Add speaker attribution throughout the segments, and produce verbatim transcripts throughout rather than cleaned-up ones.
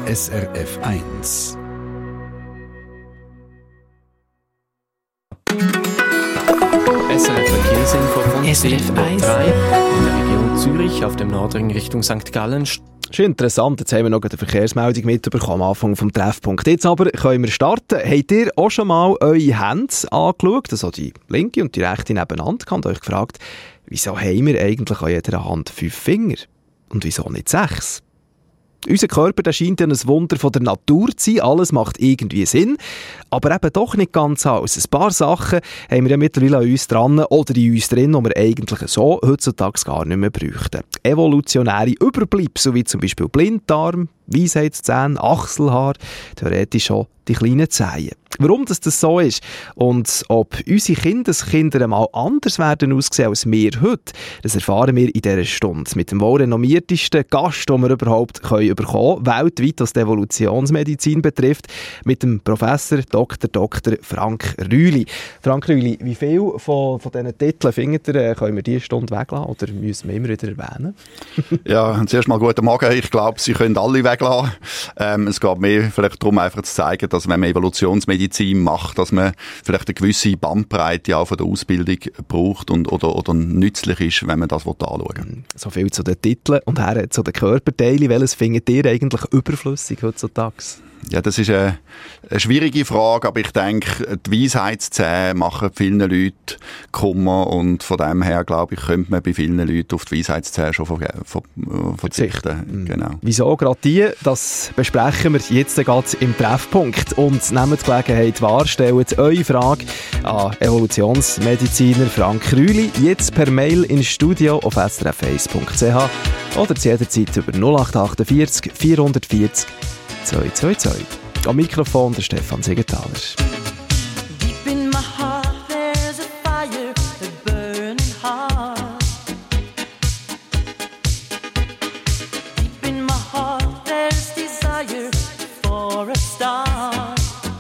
Speaker 1: S R F eins.
Speaker 2: S R F Verkehrsinfo von zehn Uhr drei in der Region Zürich auf dem Nordring Richtung Sankt Gallen.
Speaker 3: Das ist interessant, jetzt haben wir noch eine Verkehrsmeldung mitbekommen am Anfang vom Treffpunkt. Jetzt aber können wir starten. Habt ihr auch schon mal eure Hände angeschaut, also die linke und die rechte nebeneinander, und euch gefragt, wieso haben wir eigentlich an jeder Hand fünf Finger und wieso nicht sechs? Unser Körper, der scheint ja ein Wunder von der Natur zu sein. Alles macht irgendwie Sinn, aber eben doch nicht ganz alles. Ein paar Sachen haben wir ja mittlerweile an uns dran oder in uns drin, die wir eigentlich so heutzutage gar nicht mehr bräuchten. Evolutionäre Überbleibsel, wie zum Beispiel Blinddarm, Weisheitszähne, Achselhaar, theoretisch auch die kleinen Zehen. Warum das, das so ist und ob unsere Kindeskinder einmal anders werden aussehen als wir heute, das erfahren wir in dieser Stunde mit dem wohl renommiertesten Gast, den wir überhaupt können bekommen können, weltweit, was die Evolutionsmedizin betrifft, mit dem Professor Doktor Doktor Frank Rühli. Frank Rühli, wie viele von, von diesen Titeln findet ihr, können wir diese Stunde weglassen oder müssen wir immer wieder erwähnen?
Speaker 4: Ja, zuerst mal guten Morgen. Ich glaube, Sie können alle weglassen. Ähm, es geht mir vielleicht darum, einfach zu zeigen, dass wenn man Evolutionsmedizin macht, dass man vielleicht eine gewisse Bandbreite auch von der Ausbildung braucht und, oder, oder nützlich ist, wenn man das anschauen will.
Speaker 3: So viel zu den Titeln und her zu den Körperteilen. Welches findet ihr eigentlich überflüssig heutzutage?
Speaker 4: Ja, das ist eine, eine schwierige Frage, aber ich denke, die Weisheitszähne machen vielen Leuten Kummer und von dem her, glaube ich, könnte man bei vielen Leuten auf die Weisheitszähne schon ver- ver- verzichten.
Speaker 3: Mhm.
Speaker 4: Genau.
Speaker 3: Wieso gerade die? Das besprechen wir jetzt gerade im Treffpunkt. Und nehmt die Gelegenheit wahr, stellt eure Frage an Evolutionsmediziner Frank Rühli jetzt per Mail ins Studio auf s r f eins punkt c h oder zu jeder Zeit über null acht achtundvierzig vierhundertvierzig zwei zwei zwei. Am Mikrofon der Stefan Siegenthaler.
Speaker 5: Deep in my heart there's a fire, a burning heart. Deep in my heart there's desire for a star.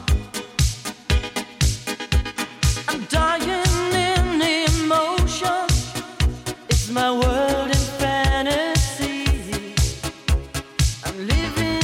Speaker 5: I'm dying in emotion. It's my world in fantasy. I'm living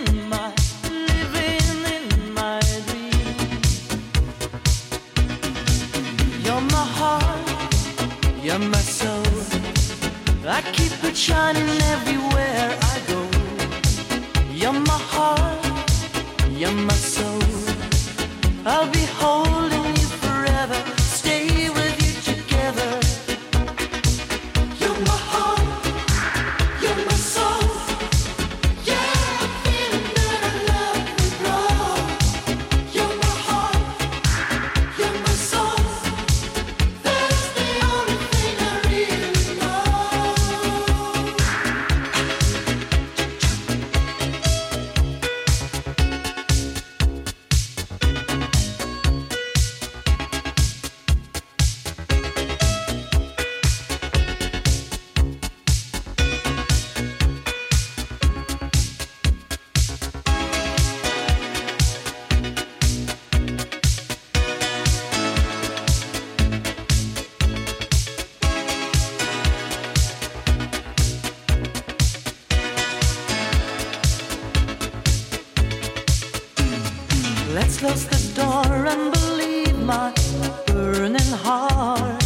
Speaker 5: you're my soul. I keep it shining everywhere I go. You're my heart, you're my soul. I'll be holding you forever, stay with you together. You're my heart, you're my soul. Yeah, I'm feeling that I love you, bro. You're my heart, you're my soul. Let's close the door and believe my burning heart.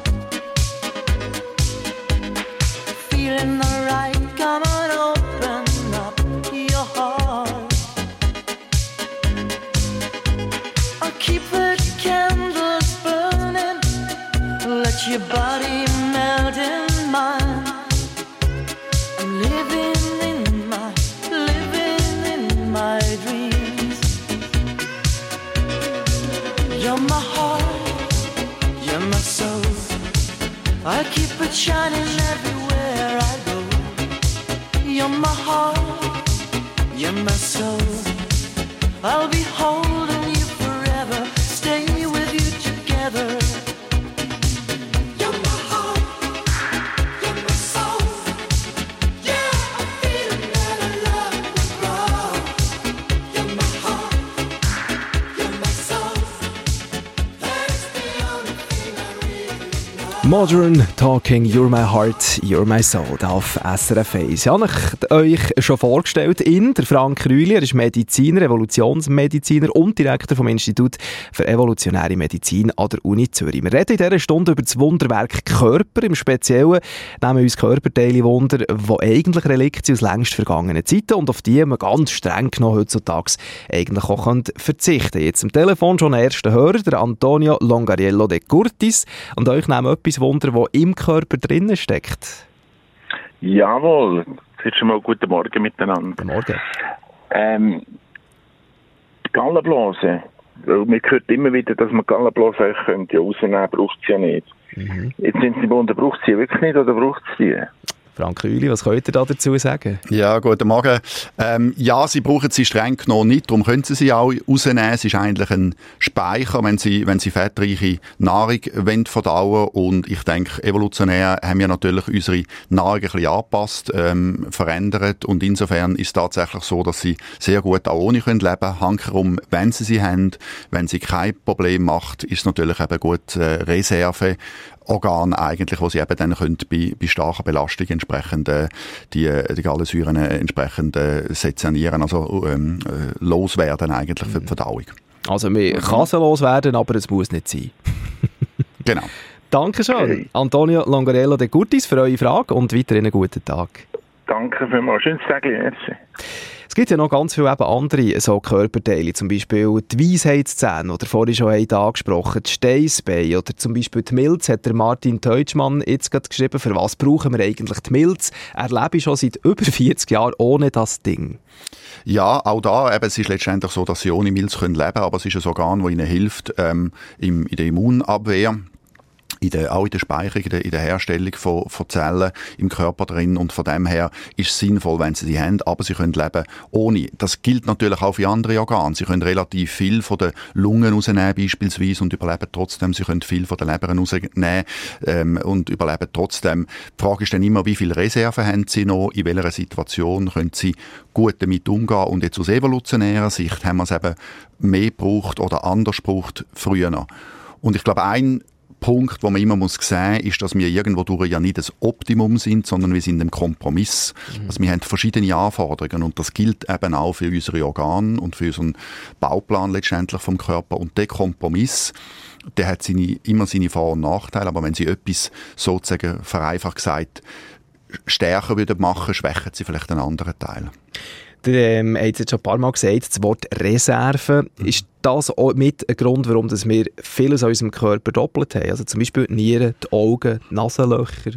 Speaker 5: Feeling alright, come on, open up your heart. I'll keep the candles burning, let your body melt in mine. I'm living in my, living in my dreams. You're my heart, you're my soul. I keep it shining everywhere I go. You're my heart, you're my soul. I'll be holding you forever, stay with you together. You're my heart, you're my soul. Yeah, I'm feeling that I love you, bro. You're my heart, you're my soul.
Speaker 3: Modern Talking, You're My Heart, You're My Soul, da auf S R F eins. Ich habe euch schon vorgestellt, in der Frank Rühli, er ist Mediziner, Evolutionsmediziner und Direktor vom Institut für Evolutionäre Medizin an der Uni Zürich. Wir reden in dieser Stunde über das Wunderwerk Körper. Im Speziellen nehmen wir uns Körperteile Wunder, die eigentlich Relikte sind aus längst vergangenen Zeiten und auf die man ganz streng genommen heutzutage eigentlich auch verzichten kann. Jetzt am Telefon schon der erste Hörer, der Antonio Longariello de Curtis, und euch nehmen etwas Wunder, das im Körper drinnen steckt.
Speaker 6: Jawohl, jetzt schon mal guten Morgen miteinander.
Speaker 3: Guten Morgen.
Speaker 6: Ähm, die Gallenblase, weil man hört immer wieder, dass man Gallenblase eigentlich könnte rausnehmen, braucht sie ja nicht. Mhm. Jetzt sind sie Wunder, braucht sie wirklich nicht oder braucht sie die?
Speaker 3: Frank Rühli, was könnt ihr da dazu sagen?
Speaker 4: Ja, guten Morgen. Ähm, ja, sie brauchen sie streng genommen nicht, darum können sie sie auch rausnehmen. Es ist eigentlich ein Speicher, wenn sie, wenn sie fettreiche Nahrung wollen verdauen. Und ich denke, evolutionär haben wir natürlich unsere Nahrung ein bisschen angepasst, ähm, verändert. Und insofern ist es tatsächlich so, dass sie sehr gut auch ohne können leben. Hankerum, wenn sie sie haben, wenn sie kein Problem macht, ist es natürlich eben gut äh, Reserve. Organ eigentlich, wo sie eben dann können bei, bei starker Belastung entsprechend äh, die, die Gallensäuren äh, entsprechend äh, sezernieren, also ähm, äh, loswerden eigentlich für die Verdauung.
Speaker 3: Also man kann sie loswerden, aber es muss nicht sein.
Speaker 4: Genau.
Speaker 3: Dankeschön, okay. Antonio Longariello de Curtis, für eure Frage und weiterhin einen guten Tag.
Speaker 6: Danke vielmals, schönes Tag.
Speaker 3: Es gibt ja noch ganz viele eben andere so Körperteile, zum Beispiel die Weisheitszähne, oder vorhin schon angesprochen, die Steißbeine oder zum Beispiel die Milz, hat der Martin Teutschmann jetzt gerade geschrieben, für was brauchen wir eigentlich die Milz? Er lebe schon seit über vierzig Jahren ohne das Ding.
Speaker 4: Ja, auch da, eben, es ist letztendlich so, dass sie ohne Milz können leben können, aber es ist ein Organ, das ihnen hilft ähm, im, in der Immunabwehr. In der, auch in der Speicherung, in der, in der Herstellung von, von Zellen im Körper drin. Und von dem her ist es sinnvoll, wenn sie sie haben, aber sie können leben ohne. Das gilt natürlich auch für andere Organe. Sie können relativ viel von den Lungen rausnehmen beispielsweise und überleben trotzdem. Sie können viel von den Lebern rausnehmen ähm, und überleben trotzdem. Die Frage ist dann immer, wie viele Reserven haben sie noch, in welcher Situation können sie gut damit umgehen. Und jetzt aus evolutionärer Sicht haben wir es eben mehr gebraucht oder anders gebraucht früher noch. Und ich glaube, ein Punkt, den man immer muss sehen muss, ist, dass wir irgendwo durch ja nicht das Optimum sind, sondern wir sind im Kompromiss. Mhm. Also wir haben verschiedene Anforderungen und das gilt eben auch für unsere Organe und für unseren Bauplan letztendlich vom Körper. Und der Kompromiss, der hat seine, immer seine Vor- und Nachteile, aber wenn Sie etwas sozusagen vereinfacht gesagt stärker würden machen, schwächen Sie vielleicht einen anderen Teil.
Speaker 3: Der ähm, hat jetzt schon ein paar Mal gesagt, das Wort Reserve. Mhm. Ist das auch mit ein Grund, warum wir vieles an unserem Körper doppelt haben? Also zum Beispiel die Nieren, die Augen, die Nasenlöcher?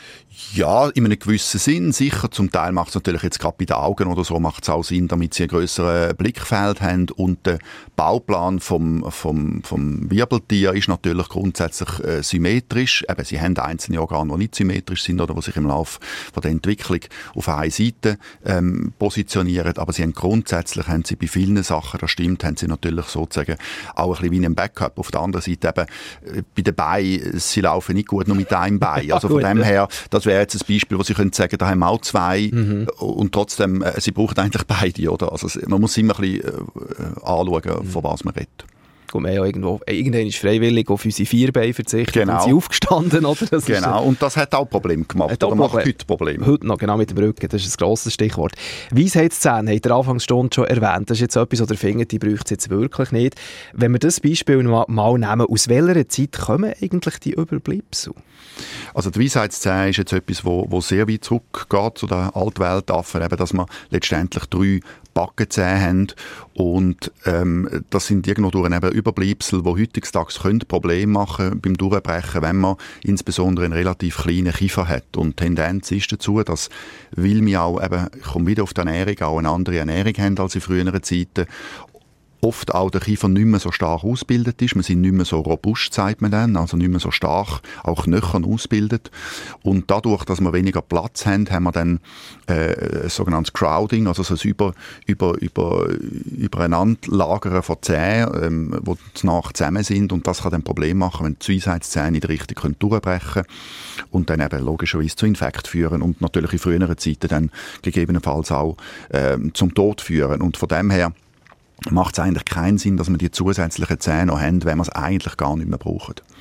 Speaker 4: Ja, in einem gewissen Sinn, sicher. Zum Teil macht es natürlich jetzt gerade bei den Augen oder so, macht es auch Sinn, damit sie ein grösseres Blickfeld haben. Und der Bauplan vom, vom, vom Wirbeltier ist natürlich grundsätzlich äh, symmetrisch. Eben, sie haben einzelne Organe, die nicht symmetrisch sind oder die sich im Laufe von der Entwicklung auf eine Seite ähm, positionieren. Aber sie haben grundsätzlich, haben sie bei vielen Sachen, das stimmt, haben sie natürlich sozusagen auch ein bisschen wie ein Backup. Auf der anderen Seite eben, äh, bei den Beinen, sie laufen nicht gut nur mit einem Bein. Also von dem her, das wäre jetzt ein Beispiel, wo Sie können sagen, da haben wir auch zwei mhm. und trotzdem, äh, sie brauchen eigentlich beide, oder? Also man muss immer ein bisschen äh, anschauen, mhm. von was man redet.
Speaker 3: Und wir haben ja irgendwo, irgendwann ist freiwillig auf unsere vier Beine verzichtet
Speaker 4: genau.
Speaker 3: und sie aufgestanden, oder? Das
Speaker 4: genau, ist, und das hat auch Probleme gemacht,
Speaker 3: oder
Speaker 4: macht Problem. heute Probleme.
Speaker 3: Heute noch, genau mit dem Rücken, das ist ein grosses Stichwort. Weisheitszähne, habt ihr Anfangsstunde schon erwähnt, das ist jetzt etwas, was ihr findet, die braucht es jetzt wirklich nicht. Wenn wir das Beispiel mal, mal nehmen, aus welcher Zeit kommen eigentlich die Überbleibsel?
Speaker 4: Also die Weisheitszähne ist jetzt etwas, wo, wo sehr weit zurückgeht zu der Altweltaffen, eben, dass wir letztendlich drei Backenzähne haben und ähm, das sind irgendwo durch eben Überbleibsel, die heutzutage Probleme machen beim Durchbrechen, wenn man insbesondere einen relativ kleinen Kiefer hat. Und die Tendenz ist dazu, dass, weil wir auch eben, ich komme wieder auf die Ernährung, auch eine andere Ernährung haben als in früheren Zeiten, oft auch der Kiefer nicht mehr so stark ausgebildet ist. Wir sind nicht mehr so robust, sagt man dann, also nicht mehr so stark, auch knöchern ausgebildet. Und dadurch, dass wir weniger Platz haben, haben wir dann äh, ein sogenanntes Crowding, also so ein über, über, über, Übereinanderlagern von Zähnen, ähm, die nach zusammen sind. Und das kann dann Probleme machen, wenn die Weisheitszähne nicht richtig durchbrechen können und dann eben logischerweise zu Infekt führen und natürlich in früheren Zeiten dann gegebenenfalls auch äh, zum Tod führen. Und von dem her macht es eigentlich keinen Sinn, dass wir die zusätzlichen Zähne noch haben, wenn wir es eigentlich gar nicht mehr brauchen.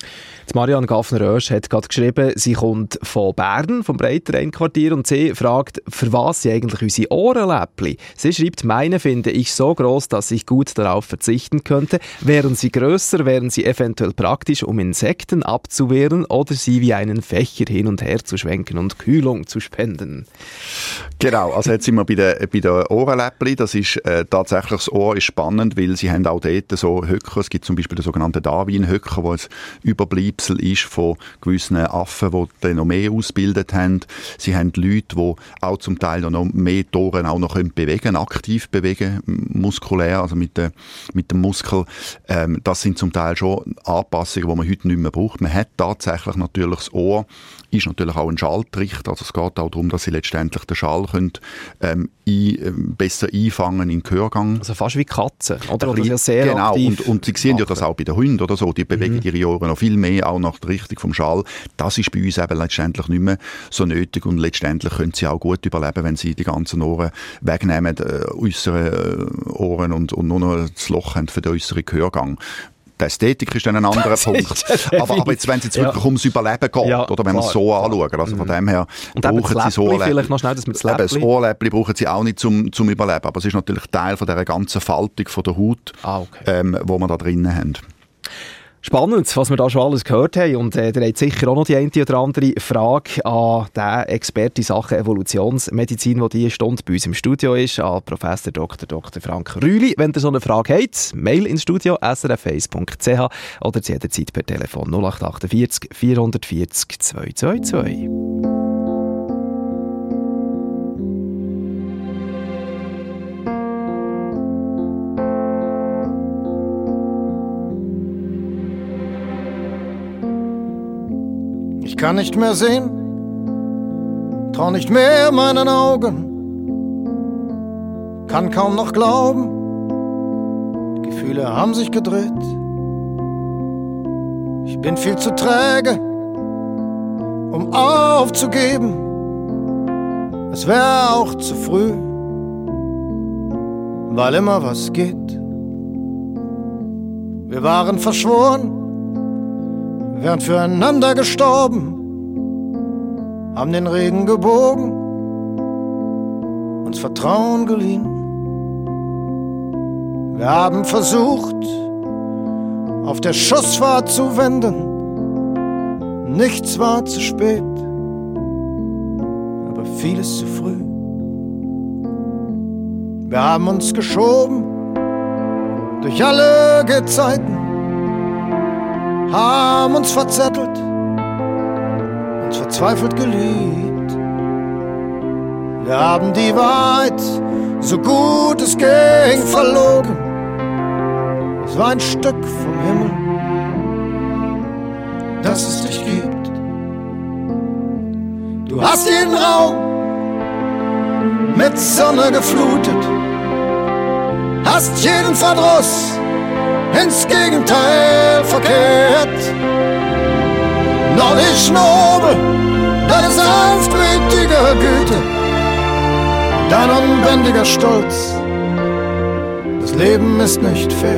Speaker 3: Die Marianne Gaffner-Oesch hat gerade geschrieben, sie kommt von Bern, vom Breitenrhein-Quartier, und sie fragt, für was sind eigentlich unsere Ohrenläppli? Sie schreibt, meine finde ich so groß, dass ich gut darauf verzichten könnte. Wären sie grösser, wären sie eventuell praktisch, um Insekten abzuwehren oder sie wie einen Fächer hin und her zu schwenken und Kühlung zu spenden.
Speaker 4: Genau, also jetzt sind wir bei den, bei den Ohrenläppli. Das ist äh, tatsächlich, das Ohr ist spannend, weil sie haben auch dort so Höcker. Es gibt zum Beispiel den sogenannten Darwin-Höcker, wo ein Überbleibsel ist von gewissen Affen, die dann noch mehr ausgebildet haben. Sie haben Leute, die auch zum Teil noch mehr die Ohren auch noch bewegen können, aktiv bewegen, muskulär, also mit, de, mit dem Muskel. Ähm, das sind zum Teil schon Anpassungen, die man heute nicht mehr braucht. Man hat tatsächlich natürlich das Ohr, ist natürlich auch ein Schalltrichter, also es geht auch darum, dass sie letztendlich den Schall können, ähm, ein, ähm, besser einfangen in den Gehörgang.
Speaker 3: Also fast wie Katzen, oder? Oder ja sehr
Speaker 4: genau,
Speaker 3: aktiv
Speaker 4: und, und Sie sehen ja das auch bei den Hunden oder so, die bewegen mhm. ihre Ohren noch viel mehr, auch nach der Richtung vom Schall. Das ist bei uns eben letztendlich nicht mehr so nötig und letztendlich können sie auch gut überleben, wenn sie die ganzen Ohren wegnehmen, äh, äußere äh, Ohren und, und nur noch das Loch haben für den äußeren Gehörgang. Die Ästhetik ist dann ein anderer Punkt. Aber, aber jetzt, wenn es jetzt wirklich ja. ums Überleben geht, ja, oder wenn wir es so anschauen, also von dem her
Speaker 3: und
Speaker 4: brauchen sie so
Speaker 3: vielleicht noch schnell, dass das,
Speaker 4: das Ohrläppli brauchen sie auch nicht zum, zum Überleben, aber es ist natürlich Teil von dieser ganzen Faltung von der Haut,
Speaker 3: ah, okay.
Speaker 4: ähm, wo wir da drinnen haben.
Speaker 3: Spannend, was wir da schon alles gehört haben. Und äh, ihr habt sicher auch noch die eine oder andere Frage an den Experten in Sachen Evolutionsmedizin, der diese Stunde bei uns im Studio ist, an Professor Doktor Doktor Frank Rühli. Wenn ihr so eine Frage habt, Mail ins Studio s r f eins punkt c h oder zu jeder Zeit per Telefon null acht vier acht vier vier vier zwei zwei zwei.
Speaker 7: Ich kann nicht mehr sehen, trau nicht mehr meinen Augen, kann kaum noch glauben, die Gefühle haben sich gedreht. Ich bin viel zu träge, um aufzugeben, es wäre auch zu früh, weil immer was geht. Wir waren verschworen, wären füreinander gestorben, haben den Regen gebogen, uns Vertrauen geliehen. Wir haben versucht, auf der Schussfahrt zu wenden, nichts war zu spät, aber vieles zu früh. Wir haben uns geschoben durch alle Gezeiten, haben uns verzettelt, uns verzweifelt geliebt. Wir haben die Wahrheit, so gut es ging, verlogen. Es war ein Stück vom Himmel, das es dich gibt. Du hast jeden Raum mit Sonne geflutet, hast jeden Verdruss ins Gegenteil verkehrt. Nordisch nobel, deine sanftmütige Güte, dein unbändiger Stolz. Das Leben ist nicht fair.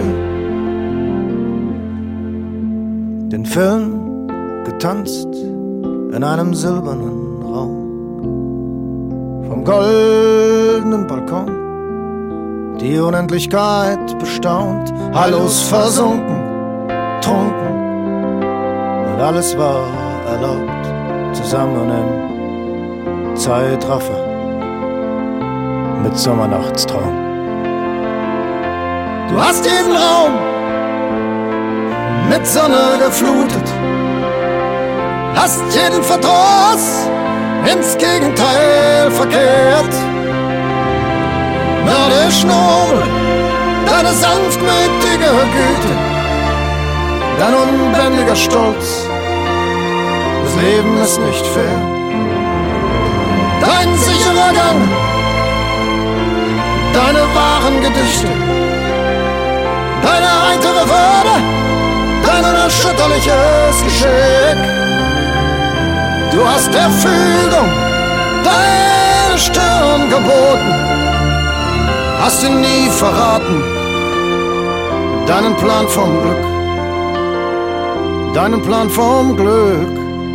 Speaker 7: Den Film getanzt in einem silbernen Raum, vom goldenen Balkon die Unendlichkeit bestaunt, hallos versunken, trunken, und alles war erlaubt, zusammen im Zeitraffer mit Sommernachtstraum. Du hast jeden Raum mit Sonne geflutet, hast jeden Verdruss ins Gegenteil verkehrt. Nordisch nobel, deine sanftmütige Güte, dein unbändiger Stolz. Das Leben ist nicht fair. Dein sicherer Gang, deine wahren Gedichte, deine heitere Würde, dein unerschütterliches Geschick. Du hast der Fügung deine Stirn geboten, hast ihn nie verraten, deinen Plan vom Glück. deinen Plan vom Glück.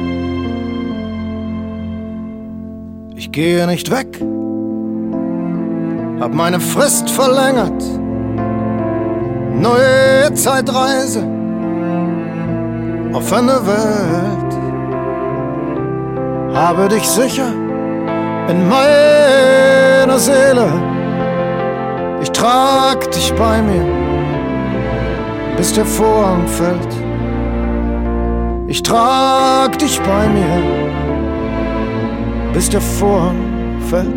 Speaker 7: Ich gehe nicht weg, hab meine Frist verlängert. Neue Zeitreise auf eine Welt. Habe dich sicher in meiner Seele. Ich trag dich bei mir, bis der Vorhang fällt. Ich trag dich bei mir, bis der Vorhang fällt.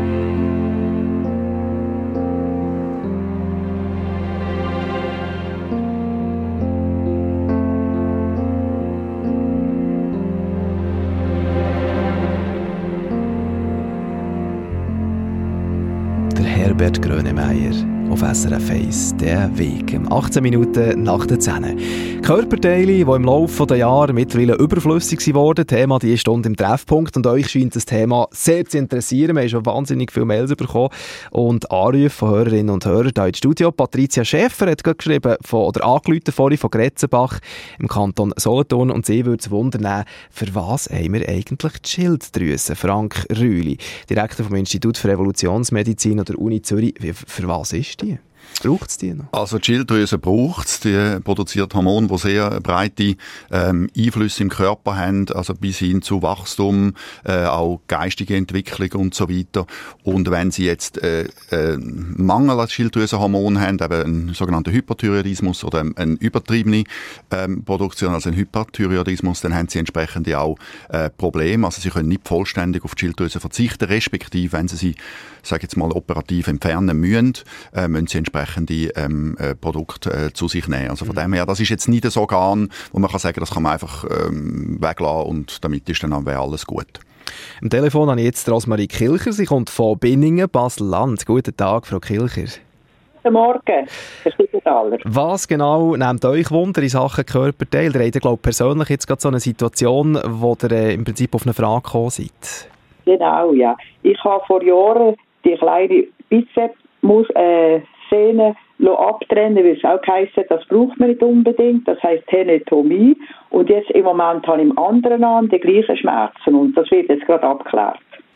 Speaker 3: Herbert Grönemeyer auf S R F eins, der Weg, achtzehn Minuten nach der zehn. Körperteile, die im Laufe der Jahre mittlerweile überflüssig wurden. Thema diese Stunde im Treffpunkt. Und euch scheint das Thema sehr zu interessieren. Wir haben schon wahnsinnig viele Mails bekommen und Anrufe von Hörerinnen und Hörern hier ins Studio. Patricia Schäfer hat gerade geschrieben, von, oder angerufen vorhin von Gretzenbach im Kanton Solothurn. Und sie würde es wundern, für was haben wir eigentlich die Schilddrüse? Frank Rühli, Direktor vom Institut für Evolutionsmedizin oder Uni Zürich. Für was ist die? Braucht es die noch?
Speaker 4: Also die Schilddrüse braucht es. Die produziert Hormone, die sehr breite ähm, Einflüsse im Körper haben, also bis hin zu Wachstum, äh, auch geistige Entwicklung und so weiter. Und wenn sie jetzt äh, äh, Mangel an Schilddrüsenhormonen haben, eben einen sogenannten Hyperthyreoidismus oder eine übertriebene ähm, Produktion, also einen Hyperthyreoidismus, dann haben sie entsprechend auch äh, Probleme. Also sie können nicht vollständig auf die Schilddrüse verzichten, respektive wenn sie sie, sage jetzt mal, operativ entfernen müssen, äh, müssen sie entsprechende ähm, äh, Produkte äh, zu sich nehmen. Also von dem her, das ist jetzt nicht ein Organ, wo man kann sagen, das kann man einfach ähm, weglassen und damit ist dann wäre alles gut.
Speaker 3: Am Telefon habe ich jetzt Rosmarie Kilcher. Sie kommt von Binningen, Basel-Land. Guten Tag, Frau Kilcher.
Speaker 8: Guten Morgen, Herr Siegenthaler.
Speaker 3: Was genau nehmt euch Wunder in Sachen Körperteil? Ihr habt, glaube ich, persönlich jetzt gerade so eine Situation, wo ihr äh, im Prinzip auf eine Frage gekommen seid. Genau,
Speaker 8: ja. Ich habe vor Jahren die kleine Bizeps-Sehne äh, abtrennen, weil es auch heisst, das braucht man nicht unbedingt. Das heisst Tenetomie. Und jetzt im Moment habe ich im anderen Arm die gleichen Schmerzen und das wird jetzt gerade abgeklärt.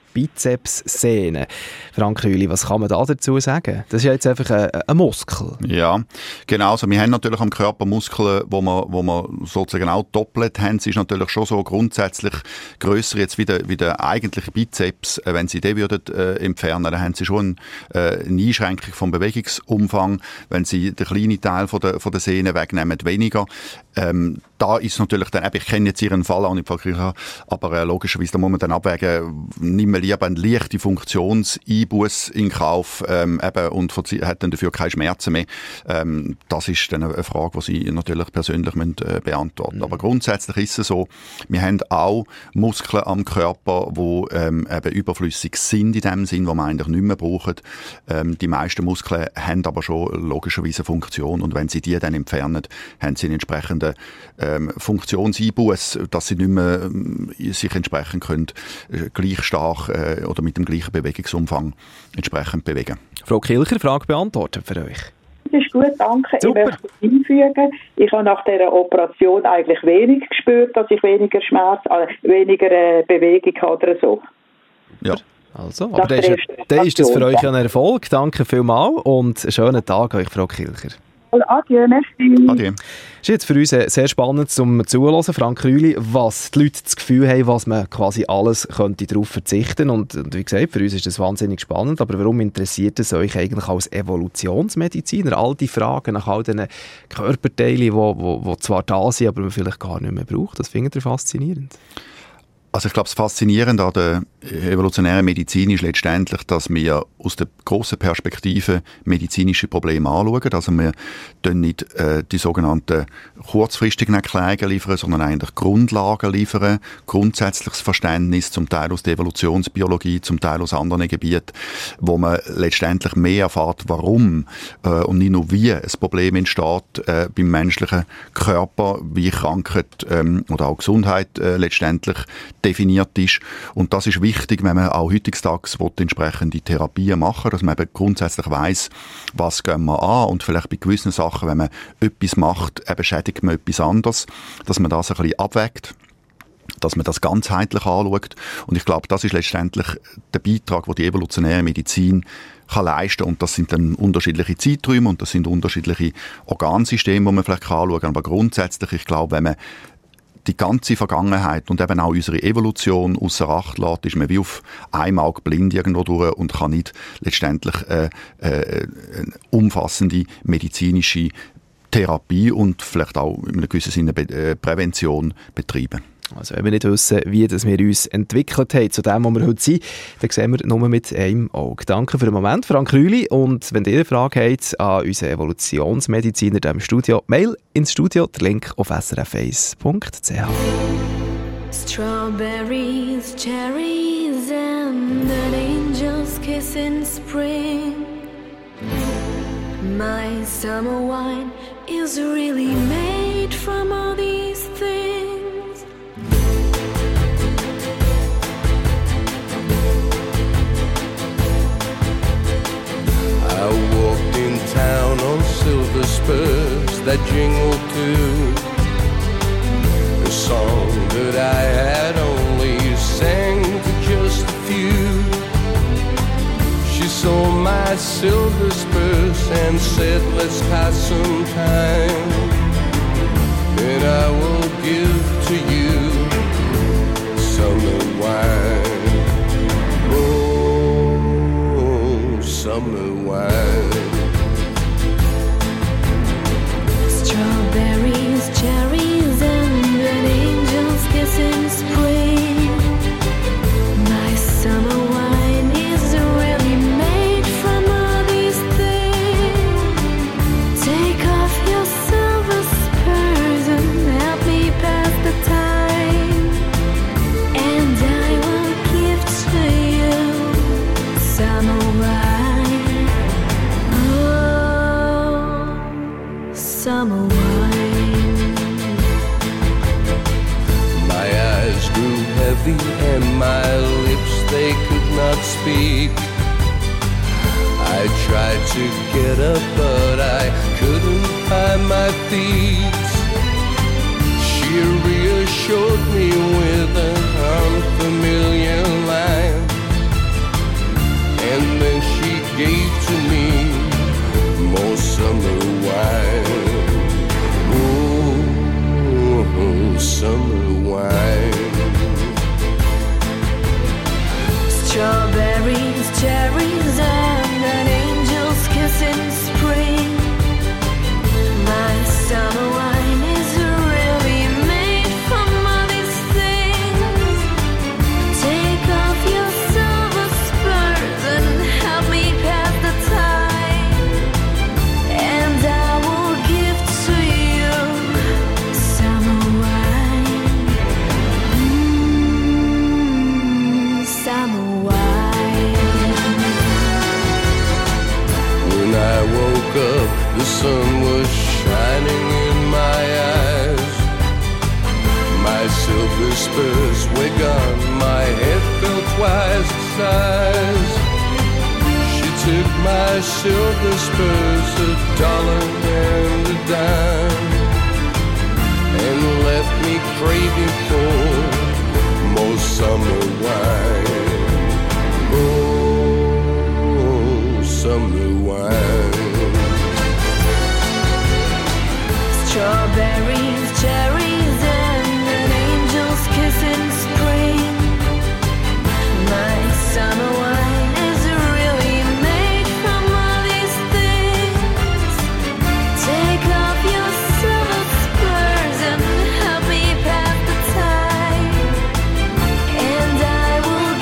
Speaker 3: Bizepssehne. Frank Rühli, was kann man da dazu sagen? Das ist ja jetzt einfach ein, ein Muskel.
Speaker 4: Ja, genau. Also wir haben natürlich am Körper Muskeln, wo wir, wo wir sozusagen auch doppelt haben. Es ist natürlich schon so grundsätzlich grösser jetzt wie der, wie der eigentliche Bizeps. Wenn Sie den würden, äh, entfernen, dann haben Sie schon eine, äh, eine Einschränkung vom Bewegungsumfang. Wenn Sie den kleinen Teil von der, von der Sehne wegnehmen, weniger. Ähm, da ist natürlich dann, ich kenne jetzt Ihren Fall auch nicht, aber äh, logischerweise, da muss man dann abwägen, nicht mehr lieber einen leichten Funktionseinbuss in Kauf ähm, eben, und hat dann dafür keine Schmerzen mehr. Ähm, das ist dann eine Frage, die Sie natürlich persönlich müssen, äh, beantworten müssen. Mhm. Aber grundsätzlich ist es so, wir haben auch Muskeln am Körper, die ähm, eben überflüssig sind in dem Sinn, die man eigentlich nicht mehr brauchen. Ähm, die meisten Muskeln haben aber schon logischerweise eine Funktion und wenn Sie die dann entfernen, haben Sie einen entsprechenden ähm, Funktionseinbuss, dass Sie nicht mehr ähm, sich entsprechend können, äh, gleich stark äh, oder mit dem gleichen Bewegungsumfang entsprechend bewegen.
Speaker 3: Frau Kilcher, Frage beantwortet für euch.
Speaker 8: Das ist gut, danke.
Speaker 3: Super.
Speaker 8: Ich möchte hinfügen, ich habe nach dieser Operation eigentlich wenig gespürt, dass ich weniger Schmerz, äh, weniger äh, Bewegung habe oder so.
Speaker 4: Ja.
Speaker 3: Also, aber dann ist, dann ist das für euch ein Erfolg. Danke vielmals und einen schönen Tag euch, Frau Kilcher.
Speaker 8: Adieu, merci.
Speaker 4: Adieu.
Speaker 3: Es ist jetzt für uns sehr spannend zum Zuhören, Frank Rühli, was die Leute das Gefühl haben, was man quasi alles könnte darauf verzichten. Und, und wie gesagt, für uns ist das wahnsinnig spannend. Aber warum interessiert es euch eigentlich als Evolutionsmediziner? All die Fragen nach all diesen Körperteilen, die wo, wo, wo zwar da sind, aber man vielleicht gar nicht mehr braucht. Das findet ihr faszinierend?
Speaker 4: Also ich glaube, das Faszinierende an der evolutionären Medizin ist letztendlich, dass wir aus der grossen Perspektive medizinische Probleme anschauen. Also wir tun nicht äh, die sogenannten kurzfristigen Erklärungen liefern, sondern eigentlich Grundlagen liefern, grundsätzliches Verständnis, zum Teil aus der Evolutionsbiologie, zum Teil aus anderen Gebieten, wo man letztendlich mehr erfährt, warum äh, und nicht nur wie ein Problem entsteht äh, beim menschlichen Körper, wie Krankheit ähm, oder auch Gesundheit äh, letztendlich definiert ist. Und das ist wichtig, wichtig, wenn man auch heutzutage entsprechende Therapien machen will, dass man eben grundsätzlich weiss, was gehen wir an und vielleicht bei gewissen Sachen, wenn man etwas macht, eben schädigt man etwas anderes, dass man das ein bisschen abwägt, dass man das ganzheitlich anschaut. Und ich glaube, das ist letztendlich der Beitrag, den die evolutionäre Medizin kann leisten. Und das sind dann unterschiedliche Zeiträume und das sind unterschiedliche Organsysteme, die man vielleicht anschauen kann. Aber grundsätzlich, ich glaube, wenn man die ganze Vergangenheit und eben auch unsere Evolution ausser Acht lässt, ist man wie auf einem Auge blind irgendwo durch und kann nicht letztendlich äh, äh, eine umfassende medizinische Therapie und vielleicht auch in einem gewissen Sinne Be- äh, Prävention betreiben.
Speaker 3: Also wenn wir nicht wissen, wie das wir uns entwickelt haben zu dem, wo wir heute sind, dann sehen wir nur mit einem Auge. Danke für den Moment, Frank Rühli. Und wenn ihr eine Frage habt an unseren Evolutionsmediziner im Studio, Mail ins Studio, der Link auf s r f eins punkt c h.
Speaker 9: Strawberries, cherries and an angel's kiss in spring. My summer wine is really made from all these things.
Speaker 10: I walked in town on silver spurs that jingled too, a song that I had only sang to just a few. She saw my silver spurs and said, let's pass some time, and I will give to you summer wine. Oh, summer wine.
Speaker 9: Strawberries, cherries, and an angel's kiss in spring. My summer wine is really made from all these things. Take off your silver spurs and help me pass the time, and I will give to you summer wine. Oh, summer wine.
Speaker 10: My eyes grew heavy and my lips, they could not speak. I tried to get up but I couldn't find my feet. She reassured me with an unfamiliar line, and then she gave to me more summer wine. Oh, summer wine.
Speaker 9: Strawberries, cherries, and an angel's kiss in spring. My summer wine is really made from all these things. Take off your silver spurs and help me pass the time, and I will give to you summer wine. Mm, summer wine.
Speaker 10: When I woke up, the sun was shining in my eyes. My silver spurs were gone, my head felt twice the size. She took my silver spurs, a dollar and a dime, and left me craving for more summer wine. Oh, summer wine.
Speaker 9: Strawberries, cherries, and an angel's kiss in spring. My summer wine is really made from all these things. Take off your silver spurs and help me pass the time, and I will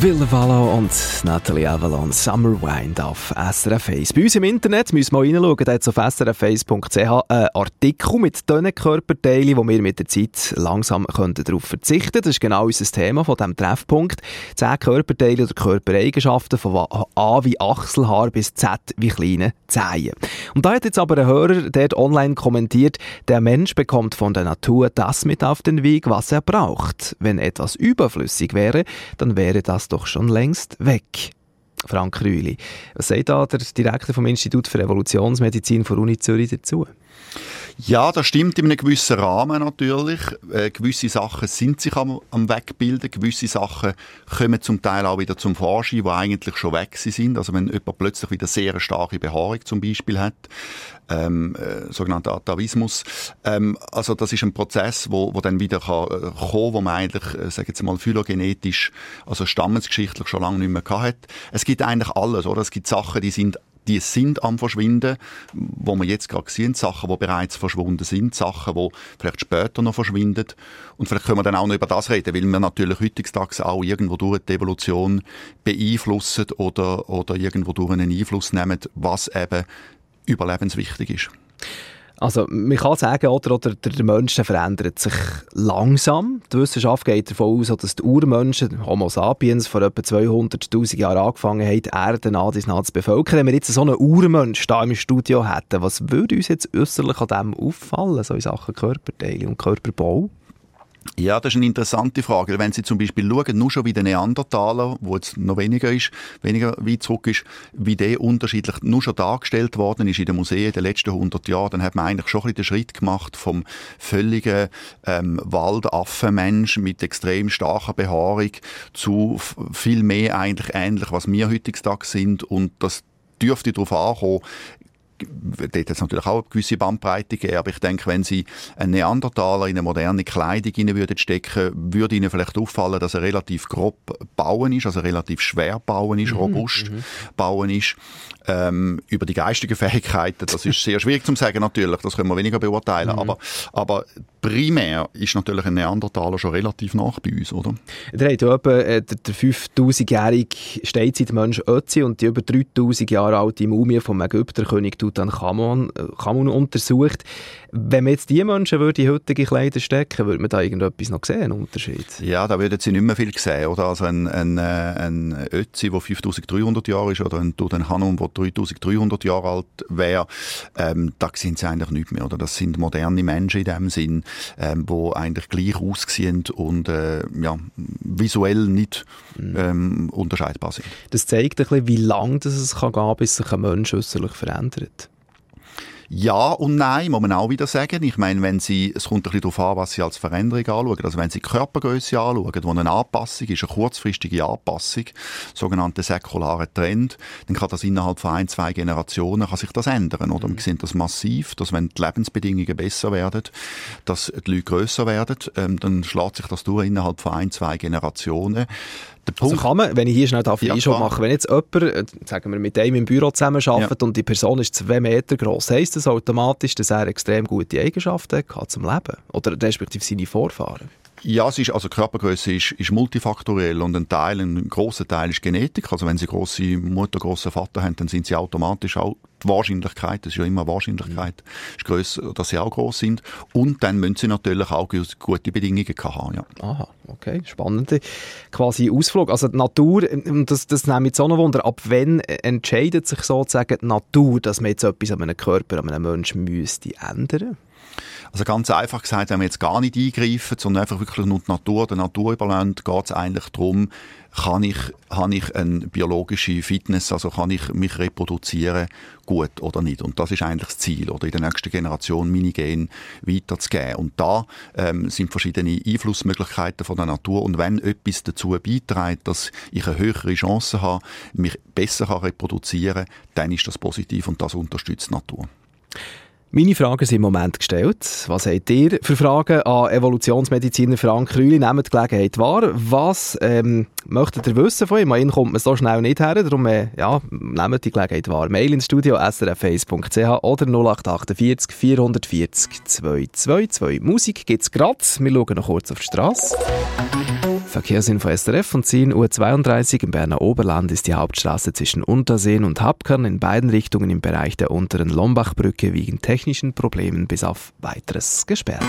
Speaker 3: Ville Valo und Nathalie Avalon, Summer Wind auf S R F eins. Bei uns im Internet müssen wir mal reinschauen, da hat es auf s r f eins punkt c h einen Artikel mit diesen Körperteilen, wo wir mit der Zeit langsam darauf verzichten können. Das ist genau unser Thema von diesem Treffpunkt. Zehn Körperteile oder Körpereigenschaften von A wie Achselhaar bis Z wie kleine Zehen. Und da hat jetzt aber ein Hörer dort online kommentiert, der Mensch bekommt von der Natur das mit auf den Weg, was er braucht. Wenn etwas überflüssig wäre, dann wäre das doch schon längst weg. Frank Rühli, was sagt da der Direktor vom Institut für Evolutionsmedizin der Uni Zürich dazu?
Speaker 4: Ja, das stimmt in einem gewissen Rahmen natürlich. Äh, gewisse Sachen sind sich am, am Wegbilden, gewisse Sachen kommen zum Teil auch wieder zum Vorschein, die eigentlich schon weg sind. Also wenn jemand plötzlich wieder sehr starke Behaarung zum Beispiel hat, ähm, äh, sogenannter Atavismus. Ähm, also das ist ein Prozess, wo, wo dann wieder kann, äh, kommen, wo man eigentlich, äh, sagen wir mal, phylogenetisch, also stammesgeschichtlich schon lange nicht mehr gehabt hat. Es gibt eigentlich alles, oder? Es gibt Sachen, die sind Die sind am Verschwinden, wo wir jetzt gerade sehen, Sachen, die bereits verschwunden sind, Sachen, die vielleicht später noch verschwinden. Und vielleicht können wir dann auch noch über das reden, weil wir natürlich heutzutage auch irgendwo durch die Evolution beeinflussen oder, oder irgendwo durch einen Einfluss nehmen, was eben überlebenswichtig ist.
Speaker 3: Also man kann sagen, oder, oder der Mensch verändert sich langsam. Die Wissenschaft geht davon aus, dass die Urmenschen, Homo sapiens, vor etwa zweihunderttausend Jahren angefangen haben, die Erde nach und nach zu bevölkern. Wenn wir jetzt so einen Urmensch hier im Studio hätten, was würde uns jetzt äußerlich an dem auffallen, so in Sachen Körperteile und Körperbau?
Speaker 4: Ja, das ist eine interessante Frage. Wenn Sie zum Beispiel schauen, nur schon wie der Neandertaler, wo jetzt noch weniger ist, weniger weit zurück ist, wie der unterschiedlich nur schon dargestellt worden ist in den Museen in den letzten hundert Jahren, dann hat man eigentlich schon ein bisschen den Schritt gemacht vom völligen ähm, Waldaffenmensch mit extrem starker Behaarung zu f- viel mehr eigentlich ähnlich, was wir heutzutage sind. Und das dürfte darauf ankommen. Dort hat es natürlich auch eine gewisse Bandbreite gegeben, aber ich denke, wenn Sie einen Neandertaler in eine moderne Kleidung rein würden stecken, würde Ihnen vielleicht auffallen, dass er relativ grob bauen ist, also relativ schwer bauen ist, robust mhm. bauen ist. Ähm, über die geistigen Fähigkeiten, das ist sehr schwierig zu sagen natürlich, das können wir weniger beurteilen, mhm. aber, aber primär ist natürlich ein Neandertaler schon relativ nach bei uns, oder?
Speaker 3: Der hat ja etwa äh, der, der fünftausendjährige Steinzeitmensch Ötzi und die über dreitausend Jahre alte Mumie vom Ägypterkönig Tutanchamun äh, untersucht. Wenn man jetzt die Menschen würde in heutige Kleider stecken, würde man da irgendetwas noch sehen, einen Unterschied?
Speaker 4: Ja, da würden Sie nicht mehr viel sehen, oder? Also ein, ein, ein Ötzi, der fünftausenddreihundert Jahre ist, oder ein Tutanchamun, der dreitausenddreihundert Jahre alt wäre, ähm, da sind sie eigentlich nicht mehr, oder? Das sind moderne Menschen in dem Sinn, ähm, die eigentlich gleich aussehen und äh, ja, visuell nicht ähm, unterscheidbar sind.
Speaker 3: Das zeigt ein bisschen, wie lange es gehen kann, bis sich ein Mensch äußerlich verändert.
Speaker 4: Ja und nein, muss man auch wieder sagen. Ich meine, wenn Sie, es kommt ein bisschen darauf an, was Sie als Veränderung anschauen. Also wenn Sie die Körpergröße anschauen, wo eine Anpassung ist, eine kurzfristige Anpassung, sogenannte säkulare Trend, dann kann das innerhalb von ein, zwei Generationen kann sich das ändern. Oder? Mhm. Wir sehen das massiv, dass wenn die Lebensbedingungen besser werden, dass die Leute grösser werden, ähm, dann schlägt sich das durch innerhalb von ein, zwei Generationen.
Speaker 3: Also kann man, wenn ich hier schnell darf,
Speaker 4: ja,
Speaker 3: schon machen, wenn jetzt jemand, sagen wir, mit einem im Büro zusammenarbeitet ja. und die Person ist zwei Meter gross, heisst das automatisch, dass er extrem gute Eigenschaften hat zum Leben? Oder respektive seine Vorfahren?
Speaker 4: Ja, es ist, also Körpergröße ist, ist multifaktoriell und ein Teil, ein grosser Teil ist Genetik. Also wenn Sie grosse Mutter, grossen Vater haben, dann sind sie automatisch auch die Wahrscheinlichkeit, das ist ja immer Wahrscheinlichkeit, ist grösser, dass sie auch gross sind. Und dann müssen sie natürlich auch gute Bedingungen haben. Ja.
Speaker 3: Aha, okay, spannende quasi Ausflug. Also die Natur, das, das nehme ich jetzt auch noch Wunder, ab wann entscheidet sich sozusagen die Natur, dass man jetzt etwas an einem Körper, an einem Menschen müsste ändern?
Speaker 4: Also ganz einfach gesagt, wenn wir jetzt gar nicht eingreifen, sondern einfach wirklich nur die Natur, der Natur überlassen, geht es eigentlich darum, kann ich, habe ich eine biologische Fitness, also kann ich mich reproduzieren, gut oder nicht. Und das ist eigentlich das Ziel, oder in der nächsten Generation meine Gene weiterzugeben. Und da ähm, sind verschiedene Einflussmöglichkeiten von der Natur. Und wenn etwas dazu beiträgt, dass ich eine höhere Chance habe, mich besser reproduzieren kann, dann ist das positiv und das unterstützt die Natur.
Speaker 3: Meine Fragen sind im Moment gestellt. Was habt ihr für Fragen an Evolutionsmediziner Frank Rühli? Nehmt die Gelegenheit wahr. Was ähm, möchtet ihr wissen von ihm? An kommt man so schnell nicht her. Darum äh, ja, nehmt die Gelegenheit wahr. Mail ins Studio s r f eins punkt c h oder null acht achtundvierzig vierhundertvierzig zweihundertzweiundzwanzig. Musik gibt es gerade. Wir schauen noch kurz auf die Straße. Verkehrsinfo S R F von zehn Uhr zweiunddreißig. Im Berner Oberland ist die Hauptstraße zwischen Unterseen und Habkern in beiden Richtungen im Bereich der unteren Lombachbrücke wegen technischen Problemen bis auf Weiteres gesperrt.